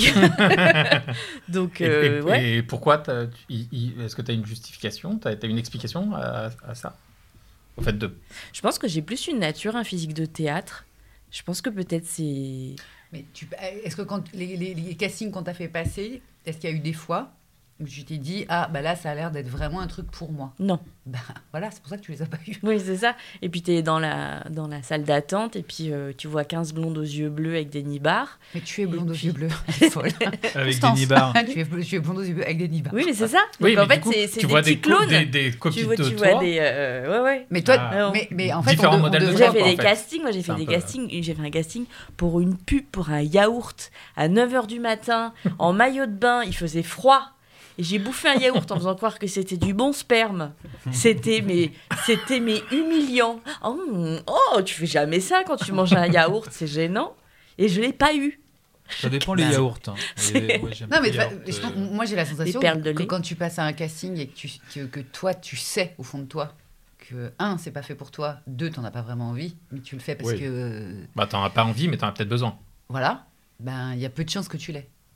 Donc, Et, euh, et- ouais. et pourquoi t'as- tu- il- il- Est-ce que tu as une justification? Tu as une explication à, à ça? Au fait de. Je pense que j'ai plus une nature, un physique de théâtre. Je pense que peut-être c'est. Mais tu, est-ce que quand les, les, les castings qu'on t'a fait passer, est-ce qu'il y a eu des fois où tu t'es dit ah bah là ça a l'air d'être vraiment un truc pour moi? Non. Bah voilà, c'est pour ça que tu les as pas eu. Oui, c'est ça. Et puis, tu es dans la, dans la salle d'attente et puis euh, tu vois quinze blondes aux yeux bleus avec des nibards. Mais tu es blonde Et aux puis- yeux bleus. Elle est folle. Avec des Constance, nibards. tu, es, tu es blonde aux yeux bleus avec des nibards. Oui, mais c'est ça. Oui, Donc, mais en du fait, coup, c'est, c'est tu des vois petits des, co- clones. des, des copies tu vois, de tu toi. vois des. euh, ouais, ouais. Mais toi, Ah. mais, mais en fait, Différents on, de- on modèles de devrait- J'ai toi, fait quoi, en des fait. castings, moi j'ai C'est fait un des peu- castings, j'ai fait un casting pour une pub pour un yaourt à neuf heures du matin en maillot de bain, il faisait froid. Et j'ai bouffé un yaourt en faisant croire que c'était du bon sperme. C'était mais c'était mais humiliant. Oh, oh, tu fais jamais ça quand tu manges un yaourt, c'est gênant. Et je l'ai pas eu. Ça dépend les yaourts. Hein. Et, ouais, j'aime Non, mais les bah, yaourts, je- euh, moi j'ai la sensation perles de que lait. quand tu passes à un casting et que, tu, que, que toi tu sais au fond de toi que un c'est pas fait pour toi, deux t'en as pas vraiment envie, mais tu le fais parce Oui. que Bah, t'en as pas envie, mais t'en as peut-être besoin. voilà, ben il y a peu de chances que tu l'aies.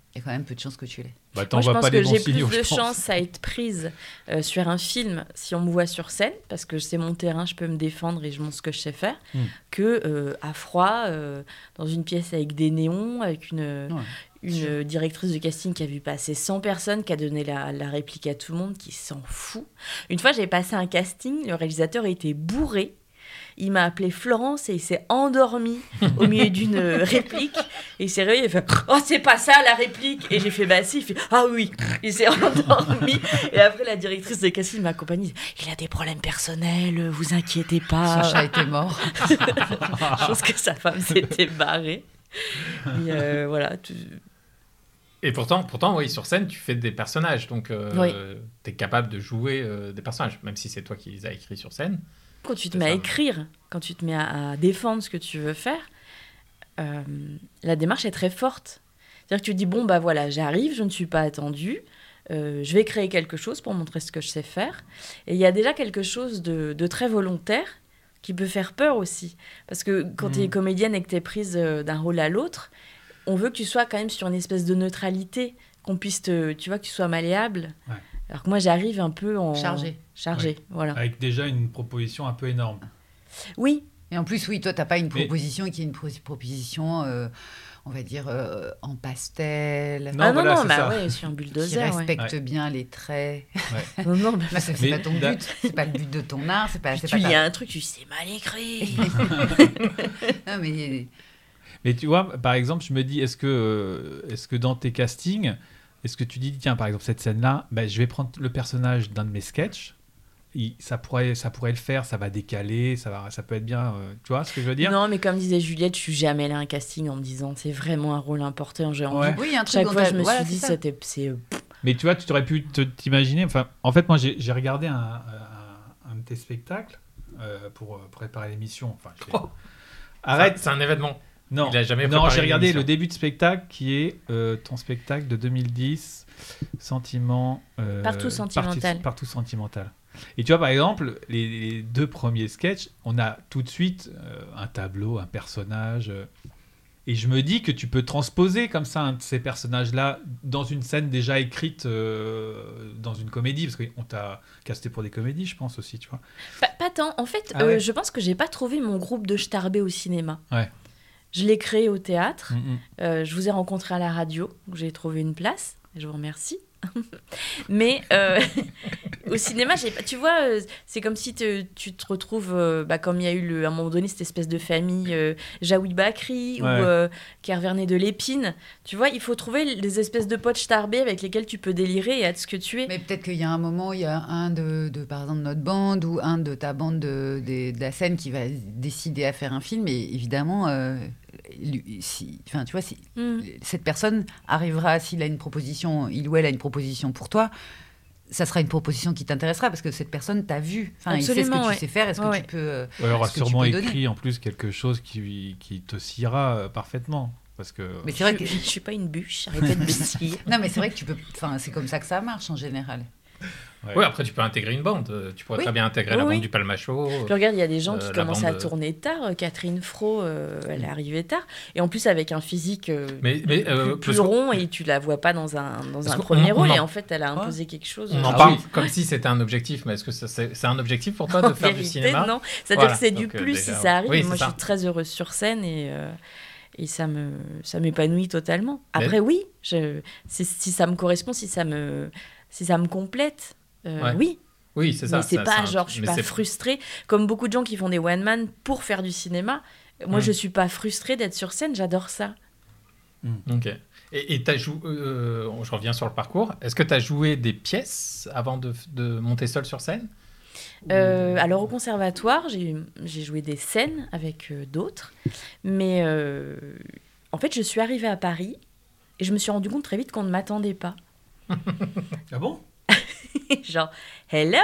Il y a quand même peu de chances que tu l'aies. Bah, Moi, je t'envoies pense pas que les bons j'ai signaux, plus de je pense. chance à être prise euh, sur un film si on me voit sur scène, parce que c'est mon terrain, je peux me défendre et je montre ce que je sais faire, Mm. que euh, à froid, euh, dans une pièce avec des néons, avec une, Ouais. une euh, directrice de casting qui a vu passer cent personnes, qui a donné la, la réplique à tout le monde, qui s'en fout. Une fois, j'avais passé un casting, le réalisateur était bourré. Il m'a appelé Florence et il s'est endormi au milieu d'une euh, réplique. Et il s'est réveillé, il a fait « Oh, c'est pas ça la réplique !» Et j'ai fait « Bah si !» Il fait « Ah oui !» Il s'est endormi. Et après, la directrice de casting m'a accompagnée. « Il a des problèmes personnels, vous inquiétez pas. » Son chat était mort. Je pense que sa femme s'était barrée. Et euh, voilà. Tu... Et pourtant, pourtant, oui, sur scène, tu fais des personnages. Donc, euh, Oui. tu es capable de jouer euh, des personnages, même si c'est toi qui les as écrits sur scène. Quand tu te C'est mets à ça. écrire, quand tu te mets à, à défendre ce que tu veux faire, euh, la démarche est très forte. C'est-à-dire que tu te dis, bon, bah voilà, j'arrive, je ne suis pas attendue, euh, je vais créer quelque chose pour montrer ce que je sais faire. Et il y a déjà quelque chose de, de très volontaire qui peut faire peur aussi. Parce que quand Mmh. tu es comédienne et que tu es prise euh, d'un rôle à l'autre, on veut que tu sois quand même sur une espèce de neutralité, qu'on puisse te, tu vois, que tu sois malléable. Ouais. Alors que moi, j'arrive un peu en... Chargée. Chargée, Ouais. voilà. Avec déjà une proposition un peu énorme. Oui, Et en plus, oui, toi, tu n'as pas une Mais- proposition qui est une pro- proposition, euh, on va dire, euh, en pastel, Non, ah non, voilà, non, c'est bah ça. ouais, je suis un qui bulldozer. ouais. respecte Ouais. bien les traits. Non, non, bah, Là, c'est c'est Mais pas ton là- but. C'est pas le but de ton art. C'est pas. puis C'est tu pas lis ta- un truc, tu sais mal écrit. Non, mais Mais tu vois, par exemple, je me dis, est-ce que, euh, est-ce que dans tes castings, est-ce que tu dis, tiens, par exemple, cette scène-là, ben, je vais prendre le personnage d'un de mes sketchs, il- ça, pourrait, ça pourrait le faire, ça va décaler, ça, va, ça peut être bien, euh, tu vois ce que je veux dire? Non, mais comme disait Juliette, je suis jamais allée à un casting en me disant c'est vraiment un rôle important. J'ai envie. Ouais. oui, il y a un truc Chaque dont fois, t'as- je me voilà, suis dit c'est ça. c'était c'est euh, Mais tu vois, tu aurais pu te- t'imaginer, enfin, en fait, moi, j'ai j'ai regardé un, un, un de tes spectacles euh, pour euh, préparer l'émission. Enfin, j'ai- Oh. Arrête! C'est un événement. Non, Il a jamais non, préparé j'ai regardé l'émission. le début de spectacle qui est euh, ton spectacle de deux mille dix, Sentiment. euh, Partout sentimental. Parti- Partout sentimental. Et tu vois, par exemple, les, les deux premiers sketchs, on a tout de suite euh, un tableau, un personnage. euh, et je me dis que tu peux transposer comme ça un de ces personnages-là dans une scène déjà écrite euh, dans une comédie, parce qu'on t'a casté pour des comédies, je pense aussi, tu vois. pas, pas tant. En fait, Ah euh, ouais. je pense que j'ai pas trouvé mon groupe de starbé au cinéma. Ouais. Je l'ai créé au théâtre. Mm-mm. Euh, je vous ai rencontré à la radio, où j'ai trouvé une place. Je vous remercie. Mais euh, au cinéma, j'ai pas- tu vois, euh, c'est comme si te- tu te retrouves, euh, bah, comme il y a eu le, à un moment donné cette espèce de famille euh, Jaoui Bakri ou Ouais. euh, Kervernet de l'Épine. Tu vois, il faut trouver des espèces de potes starbés avec lesquels tu peux délirer et être ce que tu es. Mais peut-être qu'il y a un moment, il y a un de, de par exemple, notre bande ou un de ta bande de, de, de la scène qui va décider à faire un film. Et évidemment, euh, lui- si, enfin, tu vois, si Mm. cette personne arrivera, s'il a une proposition, il ou elle a une proposition pour toi, ça sera une proposition qui t'intéressera parce que cette personne t'a vu. Enfin, il sait ce Absolument, que ouais. tu sais faire. Est-ce que Ouais, tu peux euh, Ouais, il aura est-ce que tu sûrement peux donner écrit en plus quelque chose qui, qui te sciera euh, parfaitement. Parce que. Mais c'est vrai je, que je suis pas une bûche, arrêtez de me scier. non, mais c'est vrai que tu peux. Enfin, c'est comme ça que ça marche en général. Ouais. Oui, après, tu peux intégrer une bande. Euh, Tu pourrais Oui. très bien intégrer Oui, la oui. bande du Palmacho. Puis regarde, il y a des gens Euh, qui la commencent à bande, euh, tourner tard. Catherine Fro, euh, elle est arrivée tard. Et en plus, avec un physique euh, Mais, mais euh, plus parce qu'on- rond, et tu la vois pas dans un, dans Parce un qu'on- premier on rôle. en- Et en fait, elle a imposé quelque chose. on en Ah parle oui. comme si c'était un objectif, mais est-ce que ça, c'est, c'est un objectif pour toi de En faire du vérité, cinéma? non. C'est-à-dire Voilà. que c'est du Donc, euh, plus déjà, si ça arrive. oui, Moi, c'est je ça. suis très heureuse sur scène et, euh, et ça, me, ça m'épanouit totalement. Mais- Après, oui, je, si, si ça me correspond, si ça me, si ça me complète, euh, Ouais. oui. Oui, c'est ça. Mais c'est ça, pas un- genre, je suis mais pas c'est- frustrée. Comme beaucoup de gens qui font des one man pour faire du cinéma. Moi, Mm. je suis pas frustrée d'être sur scène. J'adore ça. Ok. Et, et t'as jou- euh, je reviens sur le parcours. Est-ce que tu as joué des pièces avant de, de monter seul sur scène? Euh, alors au conservatoire, j'ai, j'ai joué des scènes avec euh, d'autres, mais euh, en fait, je suis arrivée à Paris et je me suis rendu compte très vite qu'on ne m'attendait pas. Ah bon? Genre, hello.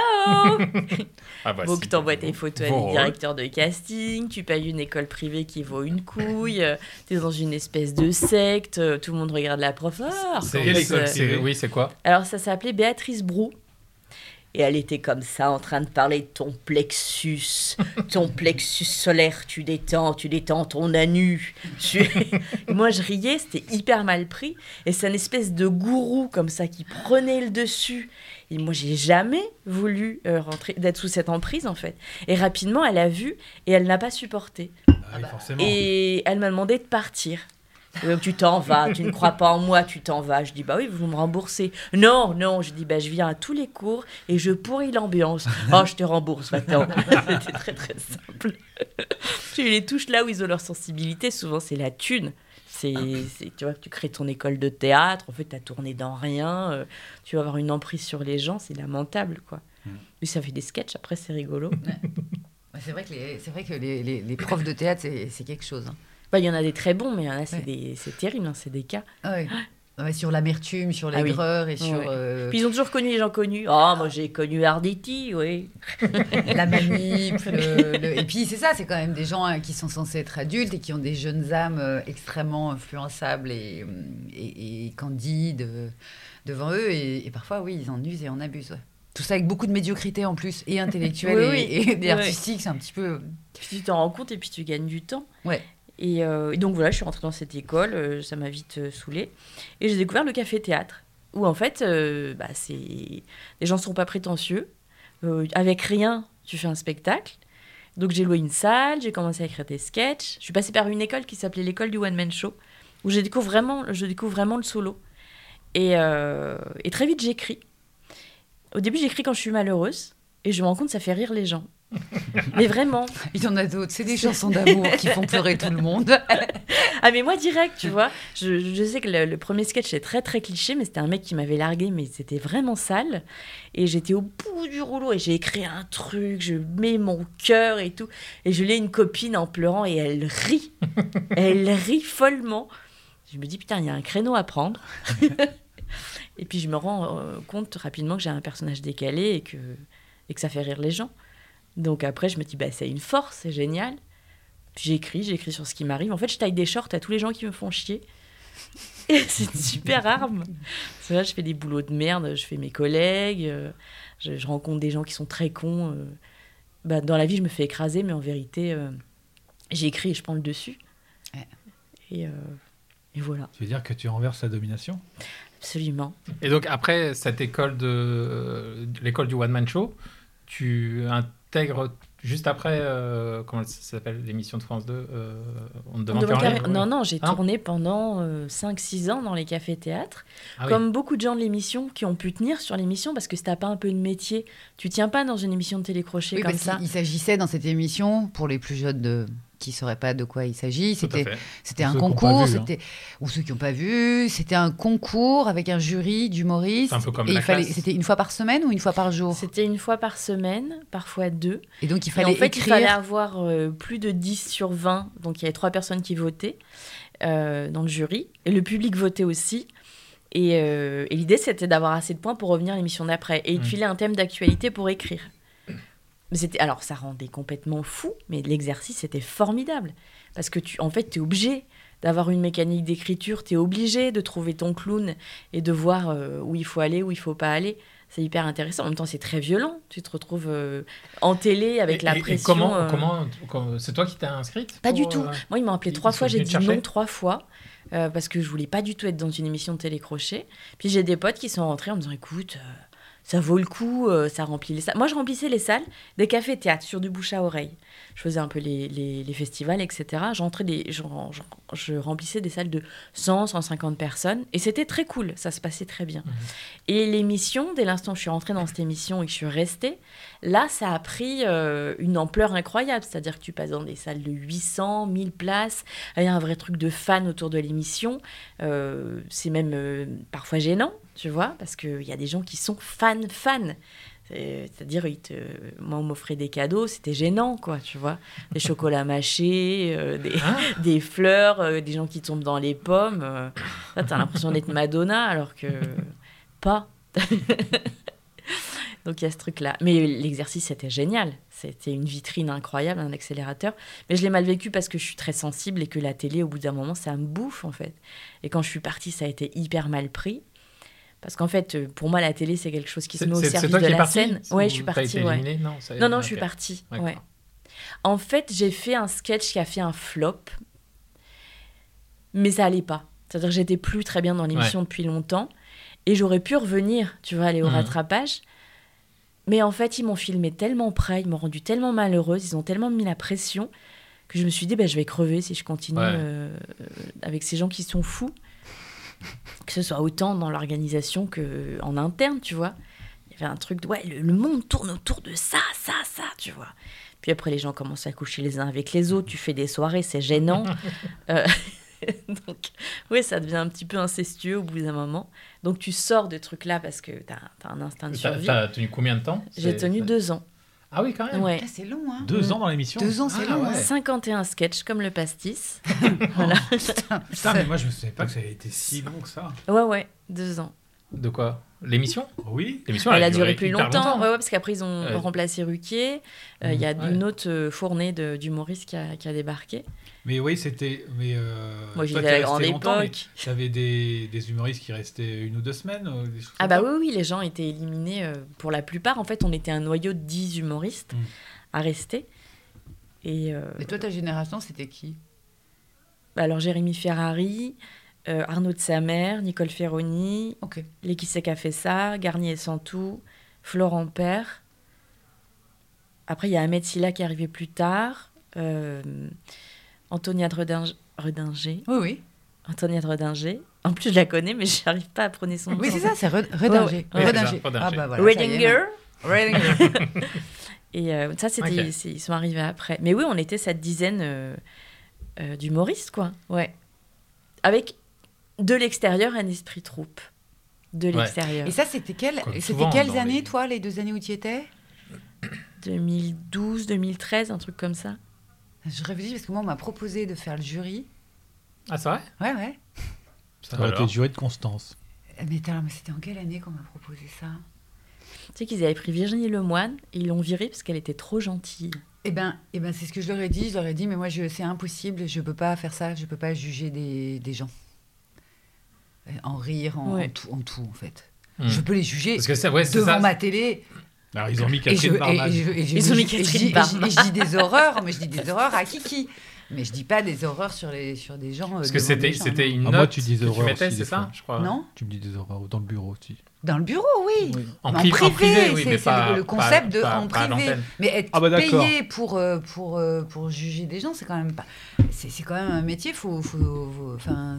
Ah bah, Donc si, t'envoies vos- tes photos à vos des rôles. directeurs de casting, tu payes une école privée qui vaut une couille, euh, t'es dans une espèce de secte, euh, tout le monde regarde la prof. Ah, C'est, Arcandis, c'est- euh, c'est- oui, c'est quoi? Alors ça s'appelait Béatrice Brou. Et elle était comme ça, en train de parler de ton plexus, ton plexus solaire, tu détends, tu détends ton anus. Tu... Et moi, je riais, c'était hyper mal pris. Et c'est une espèce de gourou comme ça qui prenait le dessus. Et moi, j'ai jamais voulu euh, rentrer, d'être sous cette emprise, en fait. Et rapidement, elle a vu et elle n'a pas supporté. Ah oui, forcément. Et elle m'a demandé de partir. Euh, tu t'en vas, tu ne crois pas en moi, tu t'en vas. Je dis, bah oui, vous me remboursez. Non, non, je dis, bah je viens à tous les cours et je pourris l'ambiance. Oh, je te rembourse maintenant. C'était très, très simple. Tu les touches là où ils ont leur sensibilité, souvent c'est la thune. C'est, c'est, tu vois, tu crées ton école de théâtre, en fait, tu as tourné dans rien, euh, tu vas avoir une emprise sur les gens, c'est lamentable, quoi. Mm. Mais ça fait des sketchs, après, c'est rigolo. Ouais. C'est vrai que les, c'est vrai que les, les, les profs de théâtre, c'est, c'est quelque chose. Hein. Bah, y en a des très bons, mais il y en a, c'est, ouais. des, c'est terrible, hein, c'est des cas. Ah oui. Ouais, sur l'amertume, sur l'aigreur ah oui. et sur... Ouais. Euh... Puis ils ont toujours connu les gens connus. Ah, oh, moi j'ai connu Arditi, oui. La manip, le, le... Et puis c'est ça, c'est quand même des gens hein, qui sont censés être adultes et qui ont des jeunes âmes euh, extrêmement influençables et, et, et candides euh, devant eux. Et, et parfois, oui, ils en usent et en abusent. Ouais. Tout ça avec beaucoup de médiocrité en plus, et intellectuelle oui, et, oui. et, et artistique, oui. C'est un petit peu... Puis tu t'en rends compte et puis tu gagnes du temps. Ouais. Et, euh, et donc voilà, je suis rentrée dans cette école, euh, ça m'a vite euh, saoulée. Et j'ai découvert le café-théâtre, où en fait, euh, bah, c'est... les gens ne sont pas prétentieux. Euh, avec rien, tu fais un spectacle. Donc j'ai loué une salle, j'ai commencé à écrire des sketchs. Je suis passée par une école qui s'appelait l'école du one-man show, où je découvre vraiment, je découvre vraiment le solo. Et, euh, et très vite, j'écris. Au début, j'écris quand je suis malheureuse, et je me rends compte que ça fait rire les gens. Mais vraiment. Il y en a d'autres, c'est des chansons d'amour qui font pleurer tout le monde. Ah mais moi direct, tu vois, je, je sais que le, le premier sketch est très très cliché, mais c'était un mec qui m'avait largué, mais c'était vraiment sale. Et j'étais au bout du rouleau et j'ai écrit un truc, je mets mon cœur et tout. Et je l'ai une copine en pleurant et elle rit. Elle rit follement. Je me dis putain, il y a un créneau à prendre. Et puis je me rends euh, compte rapidement que j'ai un personnage décalé et que, et que ça fait rire les gens. Donc après, je me dis, bah, c'est une force, c'est génial. J'écris, j'écris sur ce qui m'arrive. En fait, je taille des shorts à tous les gens qui me font chier. Et c'est une super arme. C'est vrai, je fais des boulots de merde, je fais mes collègues, euh, je, je rencontre des gens qui sont très cons. Euh, bah, dans la vie, je me fais écraser, mais en vérité, euh, j'écris et je prends le dessus. Ouais. Et, euh, et voilà. Tu veux dire que tu renverses la domination ? Absolument. Et donc, après cette école, de, de l'école du one-man show, tu intègres juste après, euh, comment ça s'appelle, l'émission de France deux, euh, On te demande plus rien. Non, non, j'ai hein tourné pendant euh, cinq six ans dans les cafés-théâtres. Ah, comme oui. Beaucoup de gens de l'émission qui ont pu tenir sur l'émission, parce que si t'as pas un peu de métier, tu tiens pas dans une émission de télécrochet oui, comme ça. Il s'agissait dans cette émission, pour les plus jeunes de... qui ne sauraient pas de quoi il s'agit. C'était, c'était un concours, vu, c'était, hein. Ou ceux qui n'ont pas vu, c'était un concours avec un jury d'humoristes. C'est un peu comme et la il fallait, classe. C'était une fois par semaine ou une fois par jour ? C'était une fois par semaine, parfois deux. Et donc il fallait et en fait, écrire... il fallait avoir euh, plus de dix sur vingt, donc il y avait trois personnes qui votaient euh, dans le jury, et le public votait aussi. Et, euh, et l'idée, c'était d'avoir assez de points pour revenir à l'émission d'après. Et il te filait un thème d'actualité pour écrire. Mais c'était, alors, ça rendait complètement fou, mais l'exercice était formidable. Parce que, tu, en fait, tu es obligé d'avoir une mécanique d'écriture, tu es obligé de trouver ton clown et de voir euh, où il faut aller, où il ne faut pas aller. C'est hyper intéressant. En même temps, c'est très violent. Tu te retrouves euh, en télé avec et, la pression. Et comment, euh... comment, comment, c'est toi qui t'es inscrite ? Pas pour, du tout. Euh... Moi, ils m'ont appelé trois fois. J'ai dit non trois fois. Euh, parce que je ne voulais pas du tout être dans une émission de télécrochet. Puis j'ai des potes qui sont rentrés en me disant, écoute... Euh, ça vaut le coup, euh, ça remplit les salles. Moi, je remplissais les salles des cafés-théâtres sur du bouche à oreille. Je faisais un peu les, les, les festivals, et cetera. J'entrais des, je, je, je remplissais des salles de cent, cent cinquante personnes. Et c'était très cool, ça se passait très bien. Mmh. Et l'émission, dès l'instant où je suis rentrée dans cette émission et que je suis restée, là, ça a pris euh, une ampleur incroyable. C'est-à-dire que tu passes dans des salles de huit cents, mille places. Il y a un vrai truc de fans autour de l'émission. Euh, c'est même euh, parfois gênant. Tu vois, parce qu'il y a des gens qui sont fans, fans. C'est, c'est-à-dire, ils te, moi, on m'offrait des cadeaux, c'était gênant, quoi, tu vois. Des chocolats mâchés, euh, des, hein des fleurs, euh, des gens qui tombent dans les pommes. Euh, là, t'as l'impression d'être Madonna, alors que pas. Donc, il y a ce truc-là. Mais l'exercice, c'était génial. C'était une vitrine incroyable, un accélérateur. Mais je l'ai mal vécu parce que je suis très sensible et que la télé, au bout d'un moment, ça me bouffe, en fait. Et quand je suis partie, ça a été hyper mal pris. Parce qu'en fait, euh, pour moi, la télé, c'est quelque chose qui se C'est- met au c'est- c'est service toi de qui es la partie scène. Ou Ouais, je suis t'as partie. été Ouais. éliminée Non, ça- Non, non, ok. je suis partie. D'accord. Ouais. En fait, j'ai fait un sketch qui a fait un flop, mais ça allait pas. C'est-à-dire que j'étais plus très bien dans l'émission depuis longtemps, et j'aurais pu revenir, tu vois, aller au Mhm. rattrapage. Mais en fait, ils m'ont filmé tellement près, ils m'ont rendue tellement malheureuse, ils ont tellement mis la pression que je me suis dit, bah, je vais crever si je continue Ouais. euh, avec ces gens qui sont fous. Que ce soit autant dans l'organisation qu'en interne, tu vois. Il y avait un truc de, ouais, le, le monde tourne autour de ça, ça, ça, tu vois. Puis après, les gens commencent à coucher les uns avec les autres, tu fais des soirées, c'est gênant. Euh, donc, oui, ça devient un petit peu incestueux au bout d'un moment. Donc, tu sors de trucs-là parce que t'as, t'as un instinct de T'as, survie. t'as tenu combien de temps J'ai C'est- tenu ça- deux ans. Ah oui, quand même. Ouais. Ah, c'est long, hein. Deux ans dans l'émission. Deux ans, c'est Ah, long. ouais. hein. cinquante et un sketchs comme le pastis. voilà. Putain, mais moi je me souvenais pas que ça avait été si long que ça. Ouais, ouais, deux ans. De quoi L'émission Oui. L'émission, Elle a duré plus hyper longtemps, ouais, ouais, parce qu'après ils ont Ouais. remplacé Ruquier. Euh, Il y a Ouais. une autre euh, fournée de, d'humoristes qui a, qui a débarqué. Mais oui, c'était. Mais euh, Moi, toi, j'étais t'es à la resté grande longtemps, mais époque. T'avais des, des humoristes qui restaient une ou deux semaines euh, des choses Ah comme bah ça oui, oui, les gens étaient éliminés euh, pour la plupart. En fait, on était un noyau de dix humoristes Mm. à rester. Et, euh, Et toi, ta génération, c'était qui? bah alors Jérémy Ferrari, euh, Arnaud de Samer, Nicole Ferroni, Ok. Les Qui c'est qu'a fait ça, Garnier et Santou, Florent Père. Après, il y a Ahmed Silla qui est arrivé plus tard. Euh, Antonia de Reding- Redinger. Oui, oui. Antonia de Redinger. En plus, je la connais, mais je n'arrive pas à prononcer son nom. Oui, c'est ça, c'est Red- Redinger. Ouais, ouais. Redinger. Ouais, c'est ça, Ah bah voilà. Redinger. Redinger. Et euh, ça, c'était, Ok. c'est- ils sont arrivés après. Mais oui, on était cette dizaine euh, euh, d'humoristes, quoi. Ouais. Avec, de l'extérieur, un esprit troupe. De Ouais. l'extérieur. Et ça, c'était quelle... Comme c'était souvent quelles dans années, les- toi, les deux années où tu y étais? deux mille douze, deux mille treize, un truc comme ça. Je réfléchis parce que moi, on m'a proposé de faire le jury. Ah, c'est vrai Ouais, ouais. Ça Ça aurait alors été juré de Constance. Mais, attends, mais c'était en quelle année qu'on m'a proposé ça? Tu sais qu'ils avaient pris Virginie Lemoine et ils l'ont virée parce qu'elle était trop gentille. Eh ben, eh ben, c'est ce que je leur ai dit. Je leur ai dit, mais moi, je, c'est impossible. Je peux pas faire ça. Je peux pas juger des, des gens. Euh, En rire, en, Ouais. en tout, en tout, en fait. Hmm. Je peux les juger Parce que ça, ouais, c'est devant ça. ma télé. Alors ils ont mis Et je, Catherine et- Barman. et je- et je- Ils ont mis et je- Catherine et je dis- Barman. et je dis des horreurs, mais je dis des horreurs à Kiki. Mais je dis pas des horreurs sur, les, sur des gens. euh, Parce que devant c'était, des gens, c'était non. une Ah, note moi, tu dis que tu horreur mettais, aussi, c'est des ça, fois. je crois. Non, Tu me dis des horreurs dans le bureau aussi. dans le bureau, oui. Oui. En, Mais pri- en privé, oui, c'est- mais c'est pas le, le concept pas- de pas- en pas à privé. l'antenne. Mais être Ah bah d'accord. payé pour, euh, pour, euh, pour juger des gens, c'est quand même pas. C'est, c'est quand même un métier, faut. faut, faut- enfin,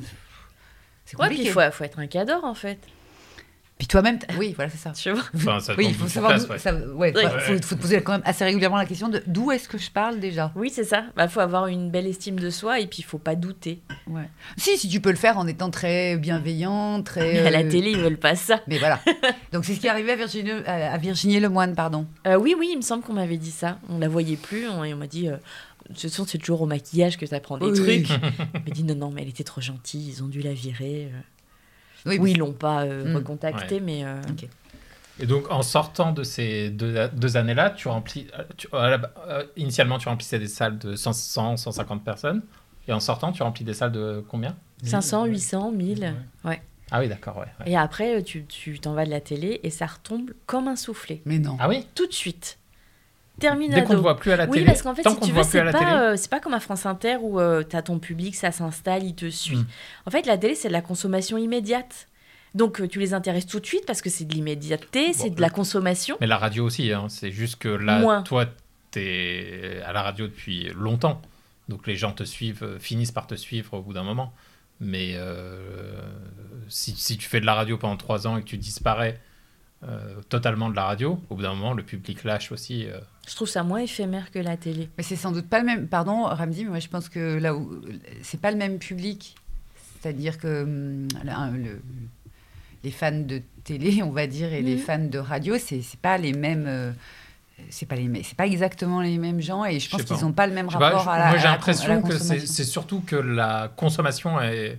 c'est Ouais, puis compliqué. il faut, faut être un cador, en fait. Puis toi-même, t- oui, voilà, c'est ça. Tu vois. Enfin, ça Oui, tombe il faut sur savoir. place, d'où- ouais. ça- ouais, Oui. faut, faut- faut te poser quand même assez régulièrement la question de d'où est-ce que je parle déjà. Oui, c'est ça. Bah, faut avoir une belle estime de soi et puis il faut pas douter. Ouais. Si, si tu peux le faire en étant très bienveillant, très. Mais à la euh, télé, ils veulent pas ça. Mais voilà. Donc c'est ce qui est arrivé à Virginie, à à Virginie Lemoine, pardon. Euh, oui, oui, il me semble qu'on m'avait dit ça. On la voyait plus on- et on m'a dit. Euh, de toute façon, c'est toujours au maquillage que ça prend des Oui. trucs. On m'a dit non, non, mais elle était trop gentille, ils ont dû la virer. euh. Oui, Oui, ils l'ont pas euh, Mm. recontactée, mais. euh, Ok. Et donc, en sortant de ces deux, deux années-là, tu remplis. euh, Tu, à la- euh, initialement, tu remplissais des salles de cent, cent, cent cinquante personnes. Et en sortant, tu remplis des salles de combien cinq cents, Ouais. huit cents, mille. Ouais. Ah oui, d'accord, ouais. ouais. Et après, tu tu t'en vas de la télé et ça retombe comme un soufflé. Mais non. Ah oui Tout de suite. Dès Terminado. qu'on ne voit plus à la Oui, télé. parce qu'en fait, tant si qu'on tu ne veux, voit plus à c'est la pas, télé. euh, c'est pas comme à France Inter où euh, t'as ton public, ça s'installe, il te suit. Mm. En fait, la télé, c'est de la consommation immédiate. Donc, euh, tu les intéresses tout de suite parce que c'est de l'immédiateté, c'est de la consommation. Mais la radio aussi, hein. C'est juste que là, Moins. toi, tu es à la radio depuis longtemps. Donc les gens te suivent, euh, finissent par te suivre au bout d'un moment. Mais euh, si, si tu fais de la radio pendant trois ans et que tu disparais euh, totalement de la radio, au bout d'un moment, le public lâche aussi. euh. Je trouve ça moins éphémère que la télé. Mais c'est sans doute pas le même. Pardon, Ramzi, mais moi je pense que là où c'est pas le même public. C'est-à-dire que hum, là, le- les fans de télé, on va dire, et les Mhm. fans de radio, c'est c'est pas les mêmes. euh, c'est pas les mêmes. C'est pas exactement les mêmes gens, et je pense sais pas. qu'ils n'ont pas le même Je sais pas, rapport je- à la. moi, j'ai à la con- à la l'impression que c'est consommation. c'est surtout que la consommation est,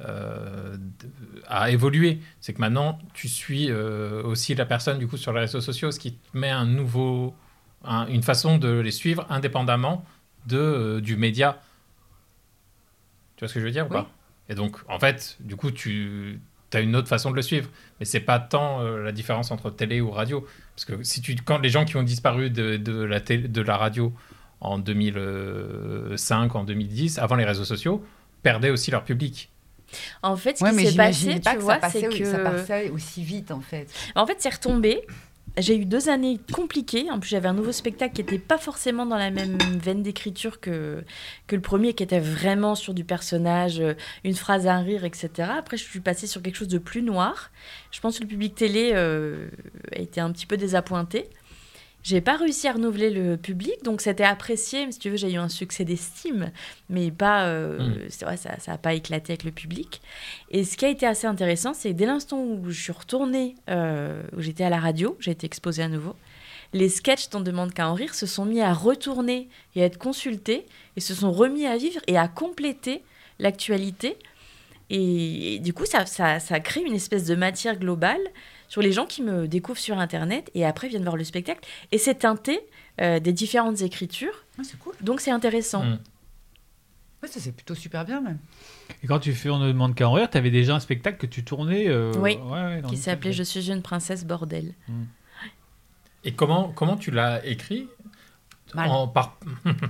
euh, d- a évolué. C'est que maintenant, tu suis euh, aussi la personne du coup sur les réseaux sociaux, ce qui te met un nouveau, un- une façon de les suivre indépendamment de, euh, du média. Tu vois ce que je veux dire ou Oui. pas? Et donc, en fait, du coup, tu tu as une autre façon de le suivre. Mais c'est pas tant euh, la différence entre télé ou radio. Parce que si tu, quand les gens qui ont disparu de, de, la, télé, de la radio en deux mille cinq, en deux mille dix, avant les réseaux sociaux, perdaient aussi leur public. En fait, ce Ouais, qui mais s'est j'imaginais passé, pas tu que vois, ça passait, c'est oui, que... ça passait aussi vite, en fait. En fait, c'est retombé. J'ai eu deux années compliquées. En plus, j'avais un nouveau spectacle qui n'était pas forcément dans la même veine d'écriture que, que le premier, qui était vraiment sur du personnage, une phrase à un rire, et cetera. Après, je suis passée sur quelque chose de plus noir. Je pense que le public télé euh, a été un petit peu désappointé. J'ai pas réussi à renouveler le public, donc c'était apprécié. Mais si tu veux, j'ai eu un succès d'estime, mais pas, euh, mmh. c'est vrai, ça n'a pas éclaté avec le public. Et ce qui a été assez intéressant, c'est dès l'instant où je suis retournée, euh, où j'étais à la radio, j'ai été exposée à nouveau, les sketchs dont demande qu'à en rire se sont mis à retourner et à être consultés, et se sont remis à vivre et à compléter l'actualité. Et, et du coup, ça, ça, ça crée une espèce de matière globale sur les gens qui me découvrent sur Internet et après viennent voir le spectacle. Et c'est teinté euh, des différentes écritures. Ah, c'est cool. Donc c'est intéressant. Mmh. Ouais, ça c'est plutôt super bien même. Et quand tu fais On ne demande qu'à en rire, tu avais déjà un spectacle que tu tournais euh, Oui, ouais, ouais, qui s'appelait Je suis une princesse bordel. Mmh. Et comment, comment tu l'as écrit Mal. En par...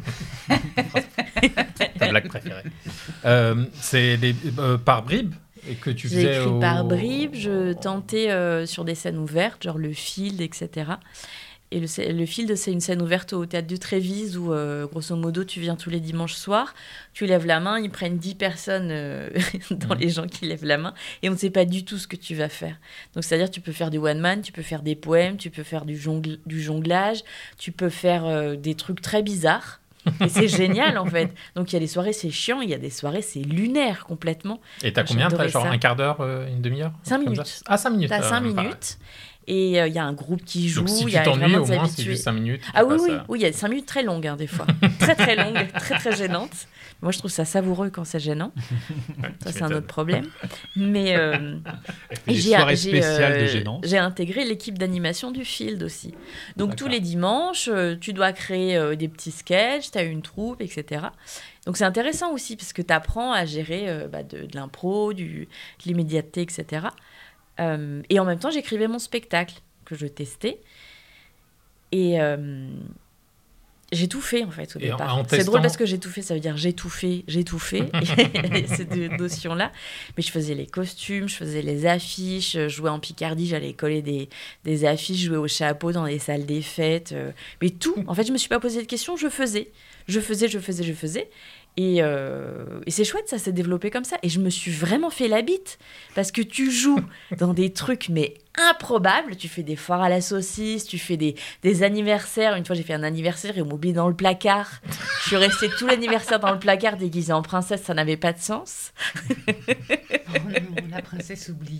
Ta blague préférée. Euh, c'est les, euh, par bribes et que tu J'ai faisais écrit au... par bribes, je tentais euh, sur des scènes ouvertes, genre le Field, et cetera. Et le, le Field, c'est une scène ouverte au Théâtre du Trévise où, euh, grosso modo, tu viens tous les dimanches soirs, tu lèves la main, ils prennent dix personnes euh, dans mmh. les gens qui lèvent la main, et on ne sait pas du tout ce que tu vas faire. Donc, c'est-à-dire, tu peux faire du one-man, tu peux faire des poèmes, tu peux faire du, jongl- du jonglage, tu peux faire euh, des trucs très bizarres. Et c'est génial, en fait. Donc, il y a des soirées, c'est chiant, il y a des soirées, c'est lunaire, complètement. Et t'as combien? T'as genre ça. Un quart d'heure, euh, une demi-heure? Cinq minutes. Ah, cinq minutes. T'as cinq euh, minutes. Et il euh, y a un groupe qui joue. Donc, si tu y a t'ennuies, au moins, habitués. c'est juste cinq minutes. Ah oui, oui, à... oui, il y a cinq minutes très longues, hein, des fois. très, très longues, très, très gênantes. Moi, je trouve ça savoureux quand c'est gênant. Ouais, ça, c'est un autre problème. Mais euh, et j'ai, soirées j'ai, spéciales euh, de gênance. J'ai intégré l'équipe d'animation du Field aussi. Donc, D'accord. tous les dimanches, euh, tu dois créer euh, des petits sketchs, tu as une troupe, et cetera. Donc, c'est intéressant aussi parce que tu apprends à gérer euh, bah, de, de l'impro, du, de l'immédiateté, et cetera. Euh, et en même temps, j'écrivais mon spectacle que je testais. Et euh, j'ai tout fait, en fait, au et départ. En, en c'est testant... drôle parce que j'ai tout fait, ça veut dire j'ai tout fait, j'ai tout fait. Et ces deux notions-là. Mais je faisais les costumes, je faisais les affiches, je jouais en Picardie, j'allais coller des, des affiches, jouer au chapeau dans les salles des fêtes. Euh, mais tout. En fait, je ne me suis pas posé de questions, je faisais. Je faisais, je faisais, je faisais. Et, euh, et c'est chouette, ça s'est développé comme ça. Et je me suis vraiment fait la bite. Parce que tu joues dans des trucs, mais improbables. Tu fais des foires à la saucisse, tu fais des, des anniversaires. Une fois, j'ai fait un anniversaire et on m'a oublié dans le placard. Je suis restée tout l'anniversaire dans le placard déguisée en princesse. Ça n'avait pas de sens. Oh non, la princesse oubliée.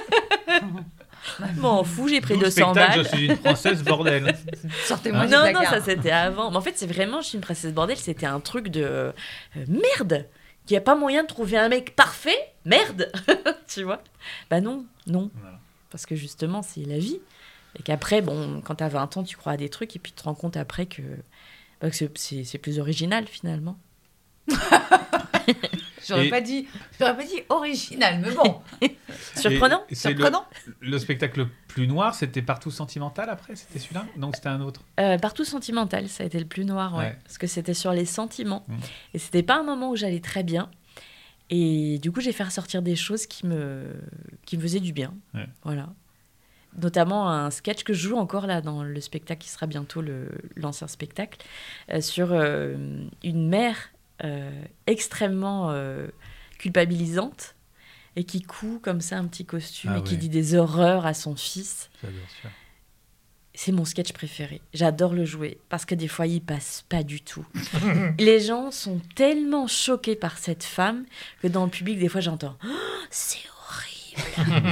M'en fous, j'ai pris deux cents balles. Je suis une princesse bordel. Sortez-moi du Non, placard. non, ça c'était avant. Mais en fait, c'est vraiment, je suis une princesse bordel, c'était un truc de euh, merde. Il n'y a pas moyen de trouver un mec parfait. Merde. Tu vois? Bah non, non. Voilà. Parce que justement, c'est la vie. Et qu'après, bon, quand t'as vingt ans, tu crois à des trucs et puis tu te rends compte après que, bah, que c'est, c'est, c'est plus original finalement. J'aurais, pas dit, j'aurais pas dit original, mais bon. Surprenant. Et, et c'est Surprenant. Le, le spectacle le plus noir, c'était Partout Sentimental après? C'était celui-là? Non, c'était un autre. euh, Partout Sentimental, ça a été le plus noir, ouais. Ouais. Parce que c'était sur les sentiments. Mmh. Et c'était pas un moment où j'allais très bien. Et du coup, j'ai fait ressortir des choses qui me, qui me faisaient du bien. Ouais. Voilà. Notamment un sketch que je joue encore là dans le spectacle qui sera bientôt le, l'ancien spectacle, euh, sur euh, une mère Euh, extrêmement euh, culpabilisante et qui coud comme ça un petit costume ah et ouais. qui dit des horreurs à son fils. J'adore ça. C'est mon sketch préféré. J'adore le jouer parce que des fois, il passe pas du tout. Les gens sont tellement choqués par cette femme que dans le public, des fois, j'entends oh, « C'est horrible !»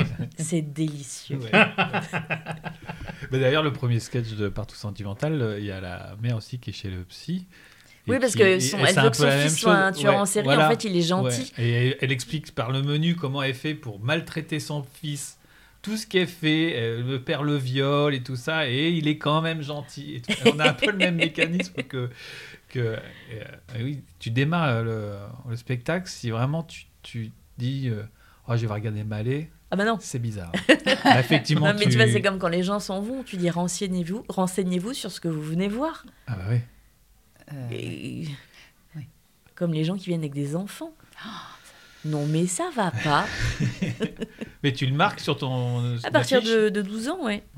C'est délicieux. Ouais. Mais d'ailleurs, le premier sketch de Partout Sentimental, il y a la mère aussi qui est chez le psy. Oui, parce que son, elle veut que son fils soit un tueur ouais, en série. Voilà. En fait, il est gentil. Ouais. Et elle, elle explique par le menu comment elle fait pour maltraiter son fils. Tout ce qu'elle fait, elle, le père le viole et tout ça, et il est quand même gentil. Et tout. On a un peu le même mécanisme que... que euh, euh, oui, tu démarres le, le spectacle, si vraiment tu, tu dis euh, « Oh, je vais regarder Mallet », Ah bah non. C'est bizarre. Bah, effectivement, Non, mais tu... tu vois, c'est comme quand les gens s'en vont, tu dis renseignez-vous, renseignez-vous sur ce que vous venez voir. Ah bah oui. Euh, Et- oui. Comme les gens qui viennent avec des enfants. Non, mais ça va pas. Mais tu le marques sur ton... À partir affiche de, de douze ans, ouais.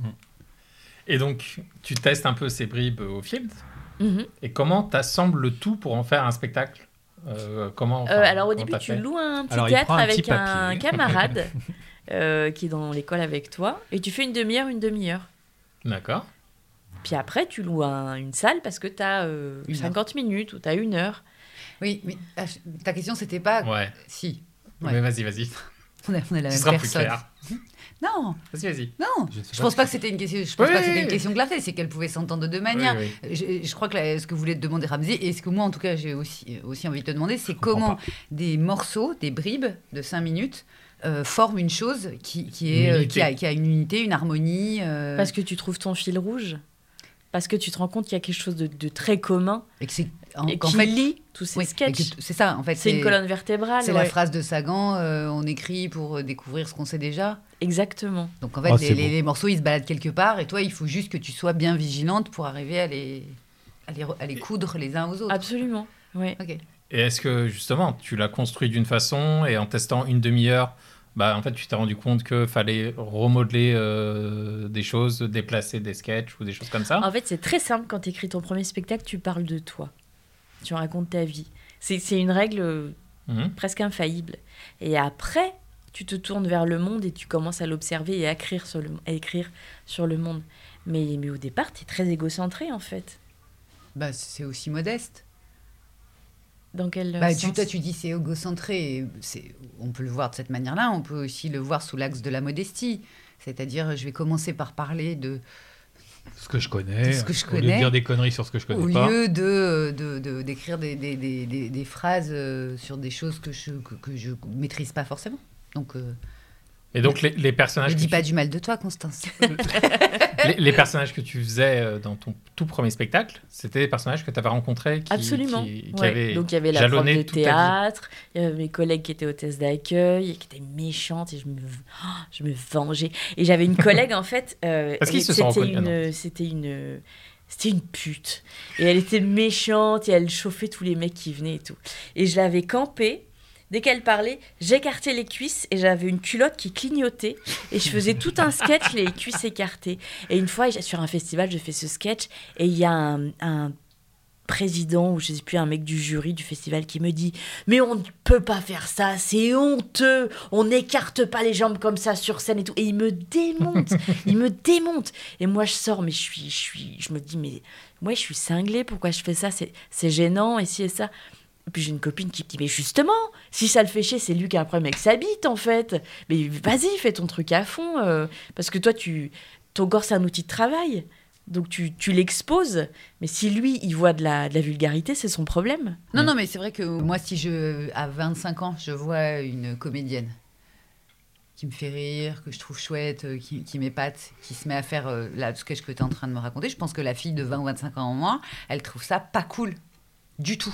Et donc, tu testes un peu ces bribes au field. Mhm. Et comment t'assembles le tout pour en faire un spectacle euh, comment, enfin, Euh, alors au comment début, t'as tu fait loues un petit Alors, il théâtre prend un avec petit un papier. camarade euh, qui est dans l'école avec toi et tu fais une demi-heure, une demi-heure. D'accord. Puis après, tu loues un- une salle parce que tu as Une cinquante minutes ou tu as une heure. Oui, mais ah, ta question, c'était pas... Ouais. Si. Ouais. Mais vas-y, vas-y. On est, on est la Ce même sera plus personne. clair. Non, Vas-y, vas-y. non. Je ne sais Je pas pense ce pas que que c'était une question. Je pense Oui, pas que c'était oui, une oui. question de clarté. C'est qu'elles pouvaient s'entendre de deux manières. Oui, oui. Je, je crois que la- ce que voulait te demander Ramzi et ce que moi en tout cas j'ai aussi aussi envie de te demander, c'est comprends comment pas. des morceaux, des bribes de cinq minutes euh, forment une chose qui, qui est Une euh, unité. qui, a, qui a une unité, une harmonie. euh, Parce que tu trouves ton fil rouge. Parce que tu te rends compte qu'il y a quelque chose de, de très commun et que c'est en, et qu'en qui fait lie tous ces oui, et sketchs. que c'est ça en fait. C'est une colonne vertébrale. C'est ouais. la phrase de Sagan. euh, on écrit pour euh, découvrir ce qu'on sait déjà. Exactement. Donc en fait, Oh, les, c'est les- beau. les morceaux, ils se baladent quelque part, et toi, il faut juste que tu sois bien vigilante pour arriver à les, à les, re- à les coudre les uns aux autres. Absolument. Ouais. Ok. Et est-ce que justement, tu l'as construit d'une façon et en testant une demi-heure, bah, en fait, tu t'es rendu compte qu'il fallait remodeler euh, des choses, déplacer des sketchs ou des choses comme ça En fait, c'est très simple. Quand tu écris ton premier spectacle, tu parles de toi. Tu racontes ta vie. C'est c'est une règle euh, Mhm. presque infaillible. Et après, tu te tournes vers le monde et tu commences à l'observer et à écrire sur le, à écrire sur le monde. Mais, mais au départ, tu es très égocentré, en fait. Bah, c'est aussi modeste. Dans quel Bah, sens tu, toi, tu dis c'est égocentré. et c'est- On peut le voir de cette manière-là. On peut aussi le voir sous l'axe de la modestie. C'est-à-dire, je vais commencer par parler de, Ce que je connais. Ce que je Au lieu de connais. dire des conneries sur ce que je connais au pas. lieu de, de, de- d'écrire des, des, des, des, des phrases euh, sur des choses que je que, que je maîtrise pas forcément. Donc, euh, Et donc, les, les ne personnages que dis tu- pas du mal de toi, Constance. les, les personnages que tu faisais euh, dans ton tout premier spectacle, c'était des personnages que tu avais rencontrés qui, Absolument. qui, qui Ouais. avaient Donc il y avait la prof jalonné de toute ta vie. théâtre, il y avait mes collègues qui étaient hôtesses d'accueil et qui étaient méchantes et je me, oh, je me vengeais. Et j'avais une collègue en fait, euh, Est-ce qu'ils elle- se sont c'était reconnus Ah non. une, c'était une, c'était une pute et elle était méchante et elle chauffait tous les mecs qui venaient et tout. Et je l'avais campée. Dès qu'elle parlait, j'écartais les cuisses et j'avais une culotte qui clignotait. Et je faisais tout un sketch, les cuisses écartées. Et une fois, sur un festival, je fais ce sketch et il y a un, un président ou je sais plus, un mec du jury du festival qui me dit « Mais on ne peut pas faire ça, c'est honteux, on n'écarte pas les jambes comme ça sur scène et tout. » Et il me démonte, il me démonte. Et moi, je sors, mais je suis, je suis, je me dis « Mais moi, je suis cinglée, pourquoi je fais ça? C'est, c'est gênant, et ci et ça. » Et puis j'ai une copine qui me dit « Mais justement, si ça le fait chier, c'est lui qui a un problème avec sa bite, en fait. Mais vas-y, fais ton truc à fond. euh, parce que toi, tu, ton corps, c'est un outil de travail. Donc tu, tu l'exposes. Mais si lui, il voit de la, de la vulgarité, c'est son problème. Non, non, mais c'est vrai que moi, si je, à vingt-cinq ans, je vois une comédienne qui me fait rire, que je trouve chouette, euh, qui, qui m'épate, qui se met à faire euh, là, ce que tu es en train de me raconter, je pense que la fille de vingt ou vingt-cinq ans en moins, elle trouve ça pas cool du tout.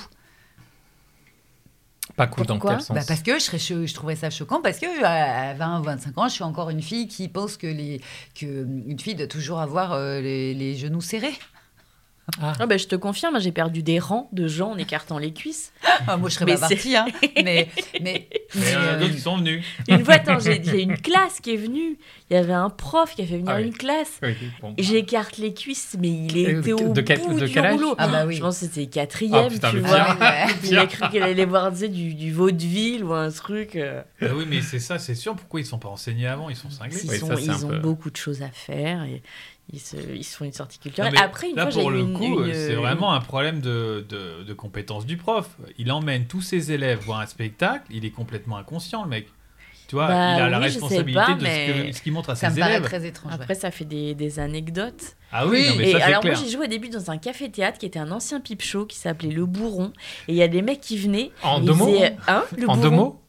Pas cool dans Pourquoi quel sens Bah parce que je, serais cho- je trouverais ça choquant, parce que à vingt ou vingt-cinq ans, je suis encore une fille qui pense que, les, que une fille doit toujours avoir euh, les, les genoux serrés. Ah ben, je te confirme, j'ai perdu des rangs de gens en écartant les cuisses. Ah, moi, je serais Mais pas c'est- partie, hein. mais, mais, mais, Mais euh, euh, d'autres qui sont venus. Une fois, attends, j'ai, j'ai une classe qui est venue. Il y avait un prof qui a fait venir Ah oui. une classe. Oui, bon. Et j'écarte les cuisses, mais il Et était de- au de quel- bout de du quel âge rouleau. Ah bah oui. Je pense que c'était quatrième, Ah, putain, tu le vois. pire. ouais. Il a cru qu'elle allait voir tu sais, du, du vaudeville ou un truc. euh. Bah oui, mais c'est ça, c'est sûr. Pourquoi ils ne sont pas enseignés avant? Ils sont cinglés. Ils, Oui, sont- ça, c'est ils un ont peu- beaucoup de choses à faire et ils se, ils se font une sortie culturelle. Non, mais Après, une là, fois, j'ai pour eu le une, coup, une- c'est vraiment un problème de, de, de compétence du prof. Il emmène tous ses élèves voir un spectacle, il est complètement inconscient, le mec. Tu vois, Bah il a la oui, je sais responsabilité pas, de ce mais que- ce qu'il montre à ça me ses paraît élèves. très étrange. ouais. Après, ça fait des, des anecdotes. Ah oui, non, mais Et ça, c'est alors, clair. moi, j'ai joué au début dans un café-théâtre qui était un ancien pipe show qui s'appelait Le Bourron. Et il y a des mecs qui venaient. En et deux ils mots disaient, hein, Le En deux Bourron mots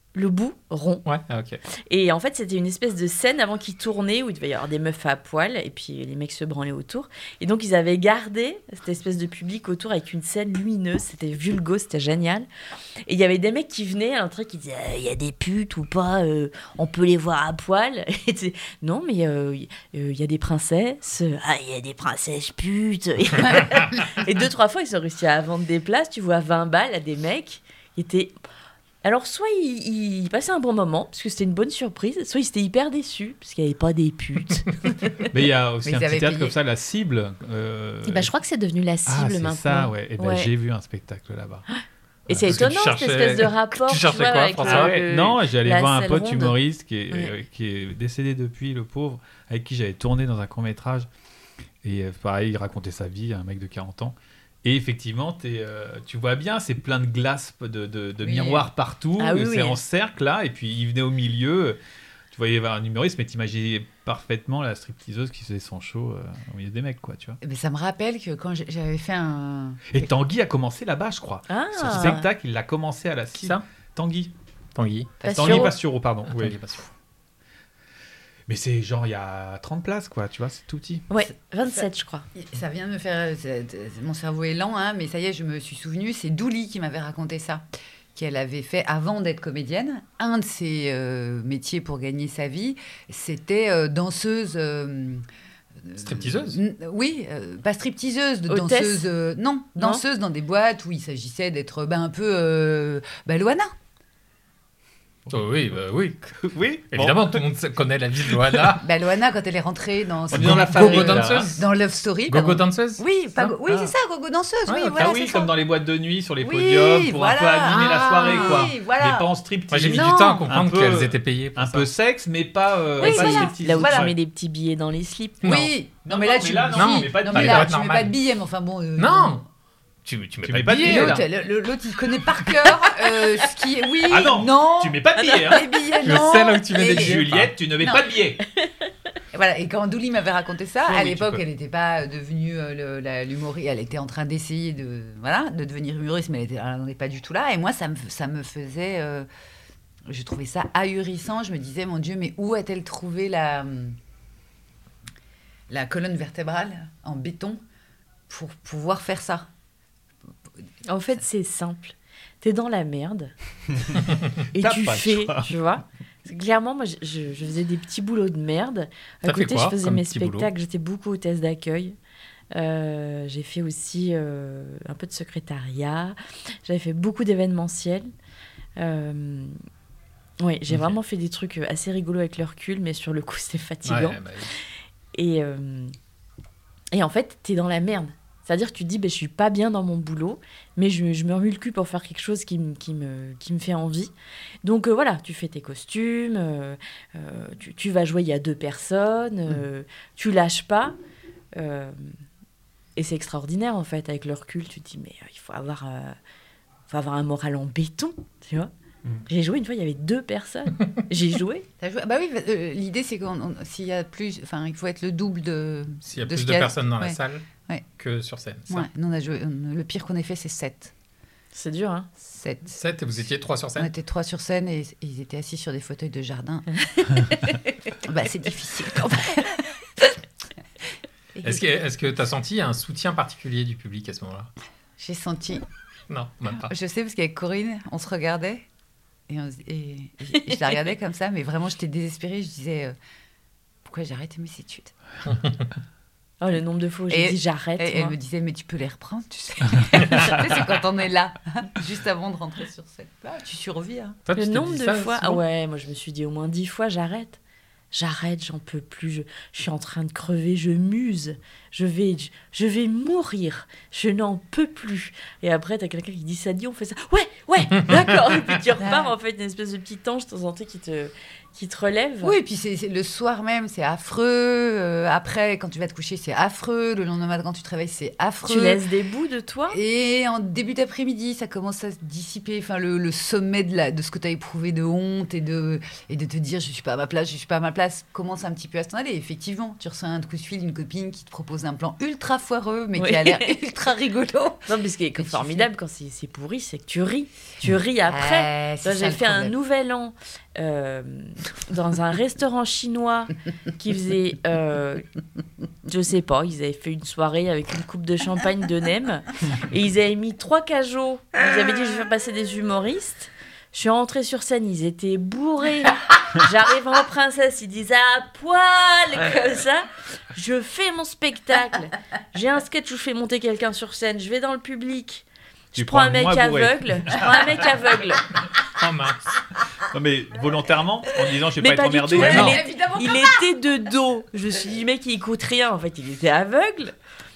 le bout rond. Ouais, ah, ok. Et en fait, c'était une espèce de scène avant qu'ils tournaient où il devait y avoir des meufs à poil et puis les mecs se branlaient autour. Et donc, ils avaient gardé cette espèce de public autour avec une scène lumineuse. C'était vulgo, c'était génial. Et il y avait des mecs qui venaient à l'entrée qui disaient « Il y a des putes ou pas euh, on peut les voir à poil ?» Et tu sais, non, mais il euh, euh, y a des princesses. Ah, il y a des princesses putes. Et deux, trois fois, ils ont réussi à vendre des places. Tu vois, vingt balles à des mecs. Ils étaient... Alors, soit ils, ils passaient un bon moment, parce que c'était une bonne surprise, soit ils étaient hyper déçus, parce qu'il n'y avait pas des putes. Mais il y a aussi Mais un ils avaient petit théâtre payé. comme ça, La Cible. Euh... Et bah, je crois que c'est devenu la cible ah, c'est maintenant. ça, ouais. Et ben, Ouais. j'ai vu un spectacle là-bas. Et c'est Parce que tu étonnant, cherchais- cette espèce de rapport. tu cherchais vois, quoi, avec François le- Ah ouais, le- non, j'allais la voir un salle pote ronde. humoriste qui est, Ouais. euh, qui est décédé depuis, le pauvre, avec qui j'avais tourné dans un court-métrage. Et euh, pareil, il racontait sa vie, un mec de quarante ans. Et effectivement, t'es, euh, tu vois bien, c'est plein de glaces, de, de, de Oui. miroirs partout. Ah oui, c'est oui. en cercle, là. Et puis, il venait au milieu. Tu voyais avoir un humoriste, mais t'imaginais parfaitement la stripteaseuse qui faisait son show euh, au milieu des mecs, quoi, tu vois. Mais ça me rappelle que quand j'ai- j'avais fait un... Et Tanguy a commencé là-bas, je crois. Ah, Ce spectacle, il l'a commencé à la Qui Cible. ça Tanguy. Tanguy. Pasturo. Tanguy Pasturo, pardon. Ah, oui. Tanguy, pas sûr. Mais c'est genre, il y a trente places, quoi, tu vois, c'est tout petit. Ouais, vingt-sept, je crois. Ça vient de me faire... c'est- c'est- Mon cerveau est lent, hein, mais ça y est, je me suis souvenu. C'est Douli qui m'avait raconté ça, qu'elle avait fait avant d'être comédienne. Un de ses euh, métiers pour gagner sa vie, c'était euh, danseuse... euh, Stripteaseuse N- Oui, euh, pas stripteaseuse, de Hôtesse danseuse. euh, non, danseuse dans des boîtes où il s'agissait d'être ben, un peu euh, ben, Loana. Oh, oui, bah, oui. Oui, Évidemment, tout le monde sait- connaît la vie de Loana. Ben, Loana, quand elle est rentrée dans, On est dans la Go- famille, Gogo là. danseuse. dans Love Story. Gogo pardon. danseuse. Oui, pas Ça go- oui Ah. c'est ça, Gogo danseuse. Ouais, oui, ok. voilà, ah oui, c'est comme ça. dans les boîtes de nuit, sur les Oui, podiums, pour un peu voilà. animer la soirée, quoi. Oui, voilà. Mais pas en striptease. Moi, j'ai mis Non. du temps à Un comprendre peu- qu'elles étaient payées. pour Un ça. peu sexe, mais pas, euh, Oui, pas voilà. striptease. Là où Voilà. tu mets des petits billets dans les slips. Non. Oui, non, Non, mais là, non, tu mais là, non, si, on met pas de non, billets. mais là, Boîte tu mets normale. pas de billets, mais enfin bon. euh, Non Tu, tu mets Tu pas mets de pas de billets, billets, là. L'autre, le- le- l'autre, il connaît par cœur euh, ce qui est. Oui, Ah non, non. Tu mets pas de billets, hein. Les billets, Je non. sais là où tu mets Les- des billets. Juliette, tu ne mets Non. pas de billets. Et Voilà, et quand Douli m'avait raconté ça, Oui, à oui, l'époque, tu peux. elle n'était pas devenue euh, le- la- l'humoriste, elle était en train d'essayer de, voilà, de devenir humoriste, mais elle était- elle n'en est pas du tout là. Et moi, ça me, ça me faisait... euh, je trouvais ça ahurissant. Je me disais, mon Dieu, mais où a-t-elle trouvé la, la colonne vertébrale en béton pour pouvoir faire ça? En fait, c'est simple. T'es dans la merde et T'as tu pas le fais, choix. tu vois. Clairement, moi, je, je- je faisais des petits boulots de merde. À T'as fait côté, quoi je faisais comme mes petit boulot spectacles. J'étais beaucoup hôtesse d'accueil. Euh, j'ai fait aussi euh, un peu de secrétariat. J'avais fait beaucoup d'événementiels. Euh, oui, j'ai Ok. vraiment fait des trucs assez rigolos avec le recul, mais sur le coup, c'est fatigant. Ouais, bah, Et, euh, et en fait, t'es dans la merde. C'est-à-dire que tu te dis, ben, je suis pas bien dans mon boulot, mais je, je me remue le cul pour faire quelque chose qui, me- qui, me, qui me fait envie. Donc euh, voilà, tu fais tes costumes, euh, euh, tu, tu vas jouer, il y a deux personnes, euh, tu lâches pas. euh, et c'est extraordinaire, en fait, avec le recul. Tu te dis, mais euh, il faut avoir, euh, faut avoir un moral en béton, tu vois. Mm. J'ai joué une fois, il y avait deux personnes. J'ai joué. T'as joué- Bah oui, euh, l'idée, c'est qu'on, on- s'il y a plus, enfin, il faut être le double de. S'il y a de plus ce de qu'il y a- personnes dans la ouais. salle Ouais. que sur scène. ça. Ouais, nous, on a joué, on- le pire qu'on ait fait, c'est sept. C'est dur, hein. sept. sept et vous étiez trois sur On scène. était trois sur scène et, et ils étaient assis sur des fauteuils de jardin. Bah, c'est difficile quand même. Est-ce que tu as senti un soutien particulier du public à ce moment-là? J'ai senti, Non, même pas. je sais parce qu'avec Corinne, on se regardait et, on- et- et je la regardais comme ça, mais vraiment j'étais désespérée. Je disais euh, pourquoi j'ai arrêté mes études. Oh, le nombre de fois où j'ai Et- dit j'arrête. Et elle moi. me disait mais tu peux les reprendre, tu sais. C'est quand on est là, juste avant de rentrer sur scène. Là, tu survis. Hein. Toi, tu Le t'es nombre dit de ça, fois. Ah souvent ouais, moi je me suis dit au moins dix fois j'arrête. J'arrête, j'en peux plus. Je, je suis en train de crever, je muse. Je vais, je, je vais mourir. Je n'en peux plus. Et après, t'as quelqu'un qui dit ça dit, on fait ça. Ouais, ouais, d'accord. Et puis tu repars en fait une espèce de petit ange de temps en temps qui te, qui te relève. Oui, et puis c'est, c'est le soir même, c'est affreux. Euh, après, quand tu vas te coucher, c'est affreux. Le lendemain matin, quand tu te réveilles, c'est affreux. Tu laisses des bouts de toi. Et en début d'après-midi, ça commence à se dissiper. Enfin, le, le sommet de, la, de ce que tu as éprouvé de honte et de, et de te dire je suis pas à ma place, je suis pas à ma place, commence un petit peu à s'en aller. Effectivement, tu reçois un coup de fil d'une copine qui te propose un plan ultra foireux, mais Oui. qui a l'air ultra rigolo. Non, mais ce qui est formidable quand c'est, c'est pourri, c'est que tu ris. Tu ris après. Ouais, c'est Moi, ça j'ai le fait un problème. nouvel an euh, dans un restaurant chinois qui faisait, euh, je sais pas, ils avaient fait une soirée avec une coupe de champagne de Nem et ils avaient mis trois cajots. Ils avaient dit je vais faire passer des humoristes. Je suis rentrée sur scène, ils étaient bourrés. J'arrive en princesse, ils disent à poil comme ça. Je fais mon spectacle. J'ai un sketch où je fais monter quelqu'un sur scène. Je vais dans le public. Je Tu prends prends un mec moins bourré. aveugle. Je prends un mec aveugle. Oh mince. Non, mais volontairement, en disant je vais Mais pas pas être du emmerdé. tout. Mais Il, non. est- Évidemment il était de dos. Je me suis dit, mec, il écoute rien. En fait, il était aveugle.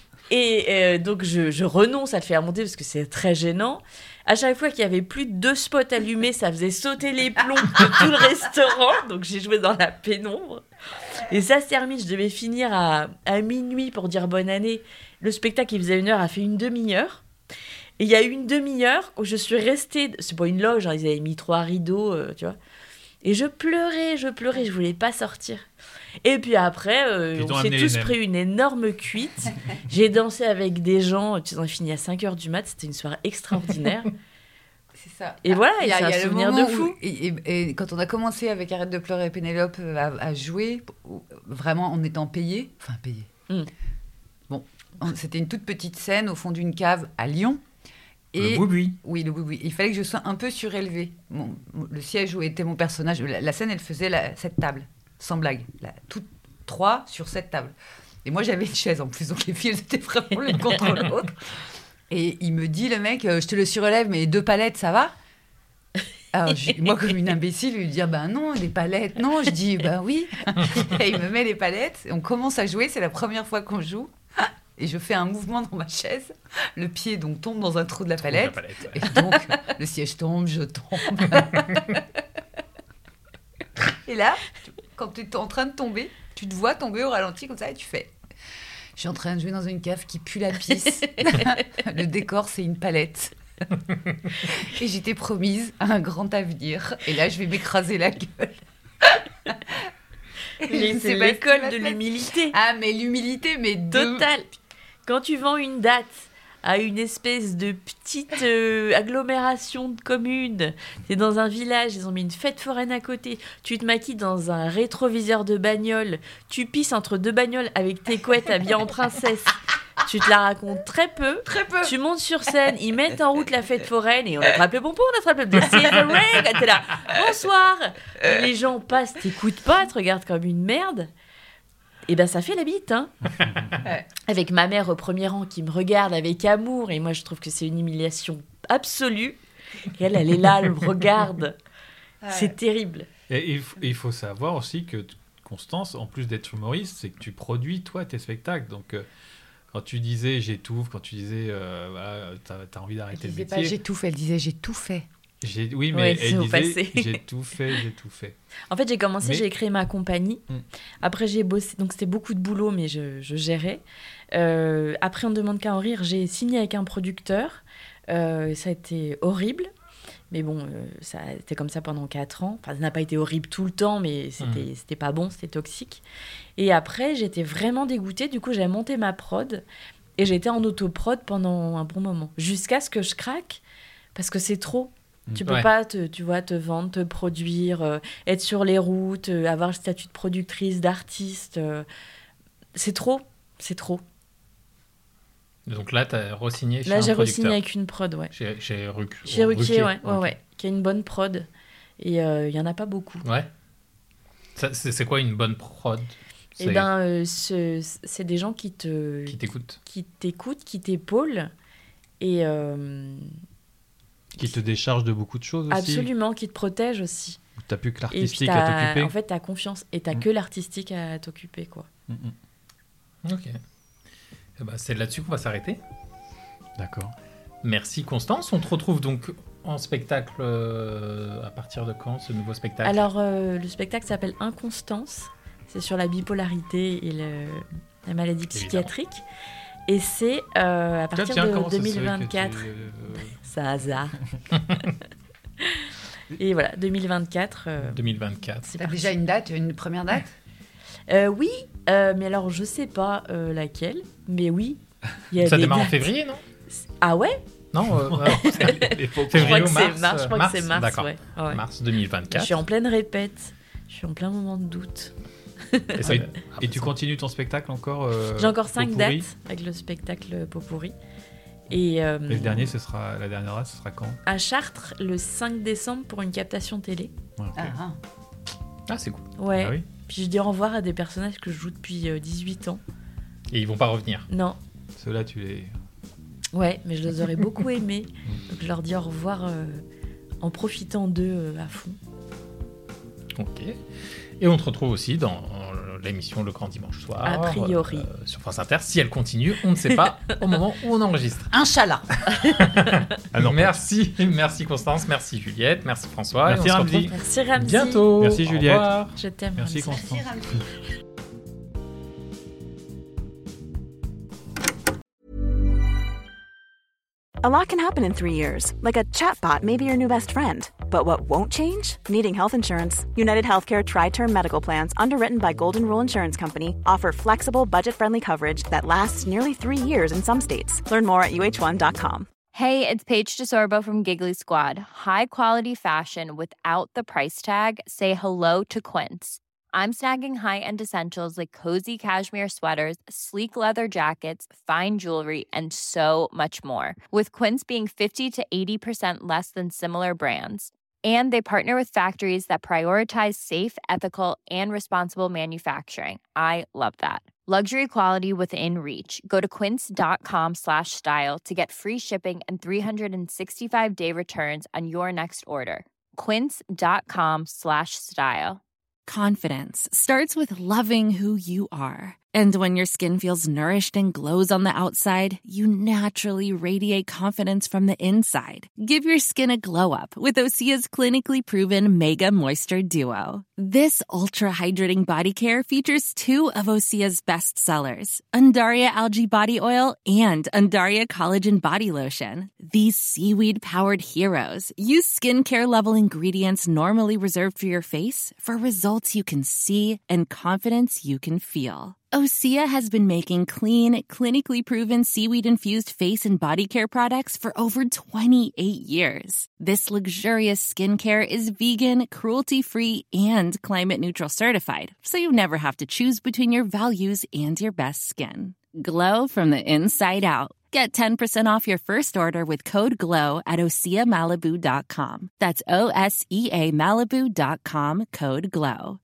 Et euh, donc, je, je renonce à le faire monter parce que c'est très gênant. À chaque fois qu'il y avait plus de deux spots allumés, ça faisait sauter les plombs de tout le restaurant. Donc, j'ai joué dans la pénombre. Et ça se termine. Je devais finir à, à minuit pour dire bonne année. Le spectacle, il faisait une heure, a fait une demi-heure. Et il y a eu une demi-heure où je suis restée... C'est pas une loge, hein, ils avaient mis trois rideaux, euh, tu vois. Et je pleurais, je pleurais, je voulais pas sortir. Et puis après, euh, Ils t'ont on s'est amené tous les nems. pris une énorme cuite. J'ai dansé avec des gens, tu sais, on a fini à cinq heures du mat, c'était une soirée extraordinaire. C'est ça. Et voilà, Il y a, c'est il y un a le souvenir moment de fou. où- et, et- et quand on a commencé avec Arrête de pleurer Pénélope euh, à, à jouer, où- vraiment en étant payé, enfin payé. Mm. Bon, on- c'était une toute petite scène au fond d'une cave à Lyon. Le boui-boui. Oui, le boui-boui. Il fallait que je sois un peu surélevée. Mon- mon- le siège où était mon personnage, la, la scène, elle faisait la- cette table, sans blague. La, toutes trois sur cette table. Et moi, j'avais une chaise en plus, donc les filles, elles étaient vraiment l'une contre l'autre. Et il me dit, le mec, euh, je te le surélève, mais deux palettes, ça va ? Alors, je- moi, comme une imbécile, lui dire, ben non, des palettes, non. Je dis, ben oui. Et il me met les palettes, et on commence à jouer, c'est la première fois qu'on joue. Et je fais un mouvement dans ma chaise, le pied donc tombe dans un trou de la palette, La palette, ouais. et donc le siège tombe, je tombe. Et là, tu- quand tu es en train de tomber, tu te vois tomber au ralenti comme ça et tu fais. Je suis en train de jouer dans une cave qui pue la pisse. Le décor, c'est une palette. Et j'étais promise à un grand avenir. Et là, je vais m'écraser la gueule. Et je Mais ne c'est sais pas ce qui l'école va de se passer. l'humilité. Ah, mais l'humilité, mais de... Total. Quand tu vends une date à une espèce de petite euh, agglomération de communes, t'es dans un village, ils ont mis une fête foraine à côté, tu te maquilles dans un rétroviseur de bagnole, tu pisses entre deux bagnoles avec tes couettes habillée en princesse, tu te la racontes très peu, Très peu. tu montes sur scène, ils mettent en route la fête foraine et on attrape le pompon, on attrape le This is the ring, t'es là, bonsoir. Et les gens passent, t'écoutes pas, te regardent comme une merde. Et ben ça fait la bite, hein. Ouais. Avec ma mère au premier rang qui me regarde avec amour, et moi je trouve que c'est une humiliation absolue. Et elle, elle est là, elle me regarde. Ouais. C'est terrible. Et il f- il faut savoir aussi que t- Constance, en plus d'être humoriste, c'est que tu produis toi tes spectacles. Donc euh, quand tu disais j'étouffe, quand tu disais euh, voilà, t'as, t'as envie d'arrêter Elle le disait pas métier. j'étouffe, elle disait j'ai tout fait. J'ai- oui, mais Ouais, c'est elle au disait passé. j'ai tout fait, j'ai tout fait. En fait, j'ai commencé, Mais- j'ai créé ma compagnie. Mm. Après, j'ai bossé, donc c'était beaucoup de boulot, mais je, je gérais. Euh, après, on ne demande qu'à en rire. J'ai signé avec un producteur. Euh, ça a été horrible. Mais bon, euh, ça a été comme ça pendant quatre ans. Enfin, ça n'a pas été horrible tout le temps, mais c'était, Mm. c'était pas bon, c'était toxique. Et après, j'étais vraiment dégoûtée. Du coup, j'ai monté ma prod. Et j'étais en autoprod pendant un bon moment. Jusqu'à ce que je craque, parce que c'est trop. Tu peux Ouais. pas, te, tu vois, te vendre, te produire, euh, être sur les routes, euh, avoir le statut de productrice, d'artiste. euh, c'est trop, c'est trop. Donc là, tu as re-signé chez Là, un j'ai producteur. re-signé avec une prod, ouais. Chez, chez Ruc. Chez Ruquier, ouais, ouais, ok. ouais, qui a une bonne prod. Et il y en a pas beaucoup. Ouais. Ça, c'est, c'est quoi une bonne prod? Et C'est- ben, euh, ce- c'est des gens qui te, Qui t'écoute. qui t'écoutent, qui t'épaulent. Et euh, Qui te décharge de beaucoup de choses aussi. absolument, qui te protègent aussi. Où t'as plus que Et puis, l'artistique t'as- à t'occuper. en fait, t'as confiance. Et t'as Mm. que l'artistique à t'occuper, quoi. Mm, mm. Ok. Eh ben, c'est là-dessus qu'on va s'arrêter. D'accord. Merci Constance. On te retrouve donc en spectacle euh, à partir de quand, ce nouveau spectacle? Alors, euh, le spectacle s'appelle Inconstance. C'est sur la bipolarité et le, la maladie psychiatrique. Évidemment. Et c'est euh, à partir tiens, de deux mille vingt-quatre. Tu... Euh... C'est un hasard. Et voilà, deux mille vingt-quatre. Euh, deux mille vingt-quatre. T'as déjà une date, une première date? euh, Oui, euh, mais alors je sais pas euh, laquelle, mais oui. Y a Ça des démarre dates. en février, non? Ah ouais? Non, euh, alors, je février crois ou que mars? c'est mars. Je crois mars que c'est mars, D'accord. ouais. Ouais. Mars deux mille vingt-quatre. Je suis en pleine répète. Je suis en plein moment de doute. Et, ça, et, et tu continues ton spectacle encore euh, J'ai encore cinq Potpourri dates avec le spectacle Potpourri. Et, euh, et le dernier, ce sera, la dernière date, ce sera quand? À Chartres, le cinq décembre, pour une captation télé. Okay. Ah, ah. ah, c'est cool. Ouais. Ah oui. Puis je dis au revoir à des personnages que je joue depuis euh, dix-huit ans. Et ils vont pas revenir? Non. Ceux-là, tu les... Ouais, mais je les aurais beaucoup aimés. Donc je leur dis au revoir euh, en profitant d'eux euh, à fond. Ok. Et on te retrouve aussi dans l'émission Le Grand Dimanche Soir. A priori. Euh, sur France Inter. Si elle continue, on ne sait pas au moment où on enregistre. Inch'Allah. Alors, merci, merci Constance, merci Juliette, merci François. Merci et on Ramzi. se retrouve Merci Ramzi. bientôt. Merci Juliette. Au revoir. Je t'aime. Merci Ramzi. Constance. Merci, Ramzi. A lot can happen in three years, like a chatbot may be your new best friend. But what won't change? Needing health insurance. United Healthcare Tri-Term Medical Plans, underwritten by Golden Rule Insurance Company, offer flexible, budget-friendly coverage that lasts nearly three years in some states. Learn more at U H one dot com. Hey, it's Paige DeSorbo from Giggly Squad. High quality fashion without the price tag. Say hello to Quince. I'm snagging high-end essentials like cozy cashmere sweaters, sleek leather jackets, fine jewelry, and so much more. With Quince being fifty to eighty percent less than similar brands. And they partner with factories that prioritize safe, ethical, and responsible manufacturing. I love that. Luxury quality within reach. Go to quince.com slash style to get free shipping and three sixty-five day returns on your next order. Quince.com slash style. Confidence starts with loving who you are. And when your skin feels nourished and glows on the outside, you naturally radiate confidence from the inside. Give your skin a glow up with Osea's clinically proven Mega Moisture Duo. This ultra-hydrating body care features two of Osea's best sellers, Undaria Algae Body Oil and Undaria Collagen Body Lotion. These seaweed-powered heroes use skincare-level ingredients normally reserved for your face for results you can see and confidence you can feel. Osea has been making clean, clinically proven seaweed-infused face and body care products for over twenty-eight years. This luxurious skincare is vegan, cruelty-free, and climate-neutral certified, so you never have to choose between your values and your best skin. Glow from the inside out. Get ten percent off your first order with code GLOW at Osea Malibu dot com. That's O S E A Malibu dot com, code GLOW.